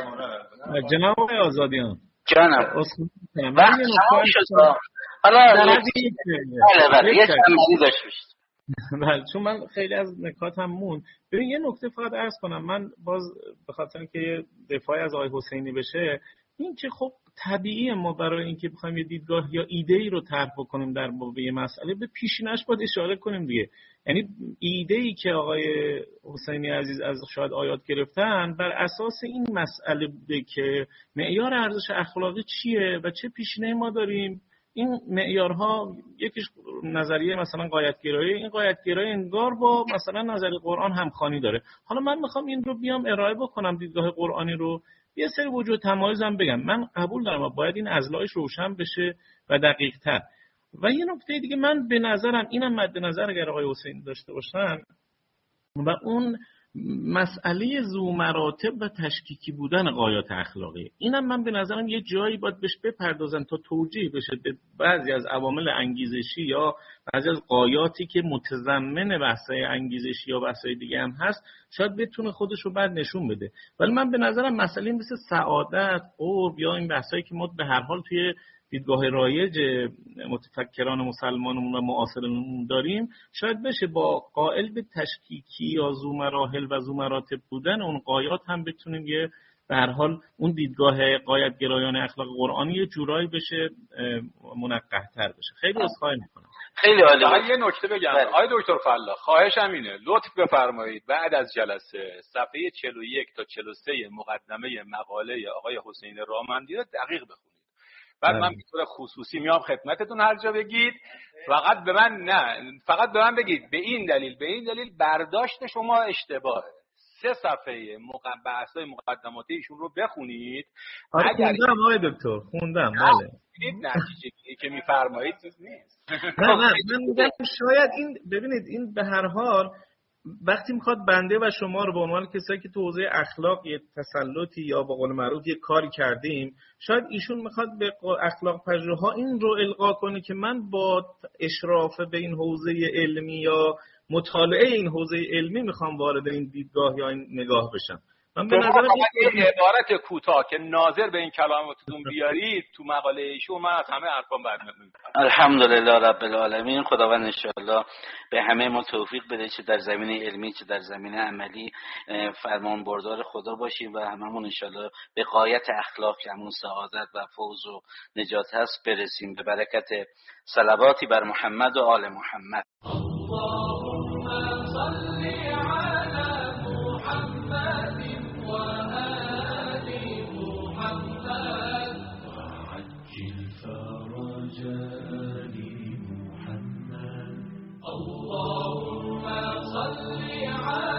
جناب آزادیان. جانم وقت تمام شد. حالا بله بله یه چند داشت میشت. بله چون من خیلی از نکات هم مون. ببین یه نکته فقط عرض کنم، من باز به خاطر اینکه دفاعی از آقای حسینی بشه، این که خب طبیعیه ما برای اینکه بخوایم یه دیدگاه یا ایده‌ای رو طرح بکنیم در باب یه مسئله به پیشینش باید اشاره کنیم دیگه. یعنی ایده‌ای که آقای حسینی عزیز از شاید آیات گرفتن بر اساس این مسئله بوده که معیار ارزش اخلاقی چیه و چه پیشینه‌ای ما داریم. این معیارها یکیش نظریه مثلا غایت‌گرایی، این غایت‌گرایی انگار با مثلا نظریه قرآن همخوانی داره. حالا من میخوام این رو بیام ارائه بکنم دیدگاه قرآنی رو، یه سری وجود تمایزم بگم. من قبول دارم باید این اضلاعش روشن بشه و دقیق تر. و یه نکته دیگه من به نظرم اینم مد نظر اگر آقای حسین داشته باشن و اون مسئله ذو مراتب و تشکیکی بودن غایات اخلاقی، اینم من به نظرم یه جایی باید بهش بپردازن تا توجیه بشه به بعضی از عوامل انگیزشی یا بعضی از غایاتی که متضمن بحث‌های انگیزشی یا بحث‌های دیگه هم هست، شاید بتونه خودش رو بعد نشون بده. ولی من به نظرم مسئله مثل سعادت، قرب یا این بحثایی که ما به هر حال توی دیدگاه رایج متفکران مسلمانمون و معاصرمون داریم، شاید بشه با قائل به تشکیکی یا ذو مراحل و ذو مراتب بودن اون غایات هم بتونیم یه به هر حال اون دیدگاه غایت گرایانه اخلاق قرآنی یه جورایی بشه منقح‌تر بشه. خیلی عذرخواهی میکنم. خیلی عالی. یه نکته بگم آقای دکتر فلاح، خواهشم اینه لطف بفرمایید بعد از جلسه صفحه چهل و یک تا چهل و سه مقدمه مقاله آقای حسین رامندی رو دقیق بخونید. بعد من به طور خصوصی میام خدمتتون هر جا بگید، فقط به من نه فقط به من بگید به این دلیل به این دلیل برداشت شما اشتباهه. سه صفحه بحث‌های مقدماتی ایشون رو بخونید. آره خوندم آقای دکتر، خوندم. بله این نتیجه‌گیری که میفرمایید نیست. نه نه من میگم شاید این ببینید این به هر حال وقتی میخواد بنده و شما رو به عنوان کسایی که تو حوزه اخلاق یه تسلطی یا به قول معروف یه کاری کردیم، شاید ایشون میخواد به اخلاق پژوها این رو القا کنه که من با اشراف به این حوزه علمی یا مطالعه این حوزه علمی میخوام وارد این دیدگاه یا این نگاه بشم. من به نظر این عبارت کوتاه که ناظر به این کلامتون بیارید تو مقاله ایشون، من از همه حرفام برمی‌دارم. الحمدلله رب العالمین. خداوند ان شاءالله به همه ما توفیق بده، چه در زمینه علمی چه در زمینه عملی فرمان بردار خدا باشیم و هممون ان شاءالله به غایت اخلاق که همون سعادت و فوز و نجات هست برسیم، به برکت صلواتی بر محمد و آل محمد. اللهم صل على محمد وآل محمد وعجل فرج آل محمد. اللهم صل على